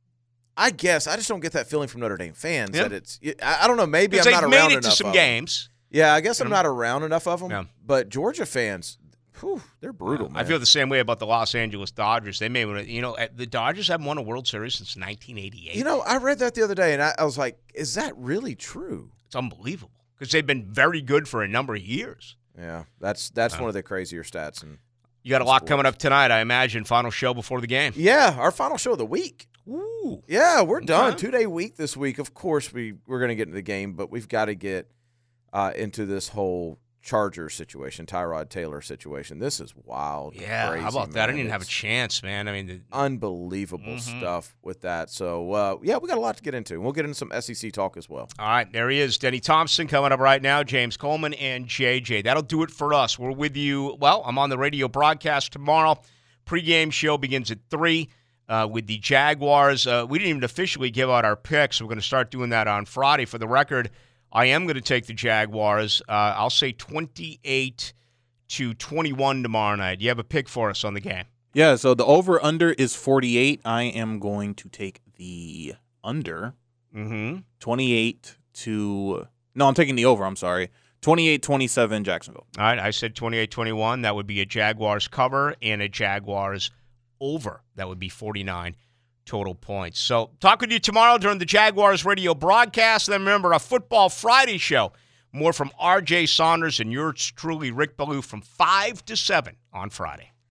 I guess. I just don't get that feeling from Notre Dame fans that it's – I don't know. Maybe I'm not around enough of them. They've made it to some games. Yeah, I guess I'm not around enough of them. Yeah. But Georgia fans – they're brutal, man. I feel the same way about the Los Angeles Dodgers. They may, the Dodgers haven't won a World Series since 1988. I read that the other day, and I was like, is that really true? It's unbelievable, because they've been very good for a number of years. Yeah, that's one of the crazier stats. You got a lot coming up tonight, I imagine. Final show before the game. Yeah, our final show of the week. Ooh. Yeah, we're done. 2-day week this week. Of course, we're going to get into the game, but we've got to get into this whole Charger situation, Tyrod Taylor situation. This is wild. Yeah, crazy, how about man. that? I didn't even have a chance, man. I mean, unbelievable stuff with that. So, we got a lot to get into. We'll get into some SEC talk as well. All right, there he is, Denny Thompson, coming up right now. James Coleman and JJ. That'll do it for us. We're with you. Well, I'm on the radio broadcast tomorrow. Pre-game show begins at 3 with the Jaguars. We didn't even officially give out our picks. So we're going to start doing that on Friday. For the record, I am going to take the Jaguars. I'll say 28-20 to 21 tomorrow night. You have a pick for us on the game. Yeah, so the over-under is 48. I am going to take the under. 28 to – no, I'm taking the over. I'm sorry. 28-27 Jacksonville. All right, I said 28-21. That would be a Jaguars cover and a Jaguars over. That would be 49 total points. So talk with you tomorrow during the Jaguars radio broadcast. Then remember, a Football Friday show. More from R.J. Saunders and yours truly, Rick Ballou, from 5 to 7 on Friday.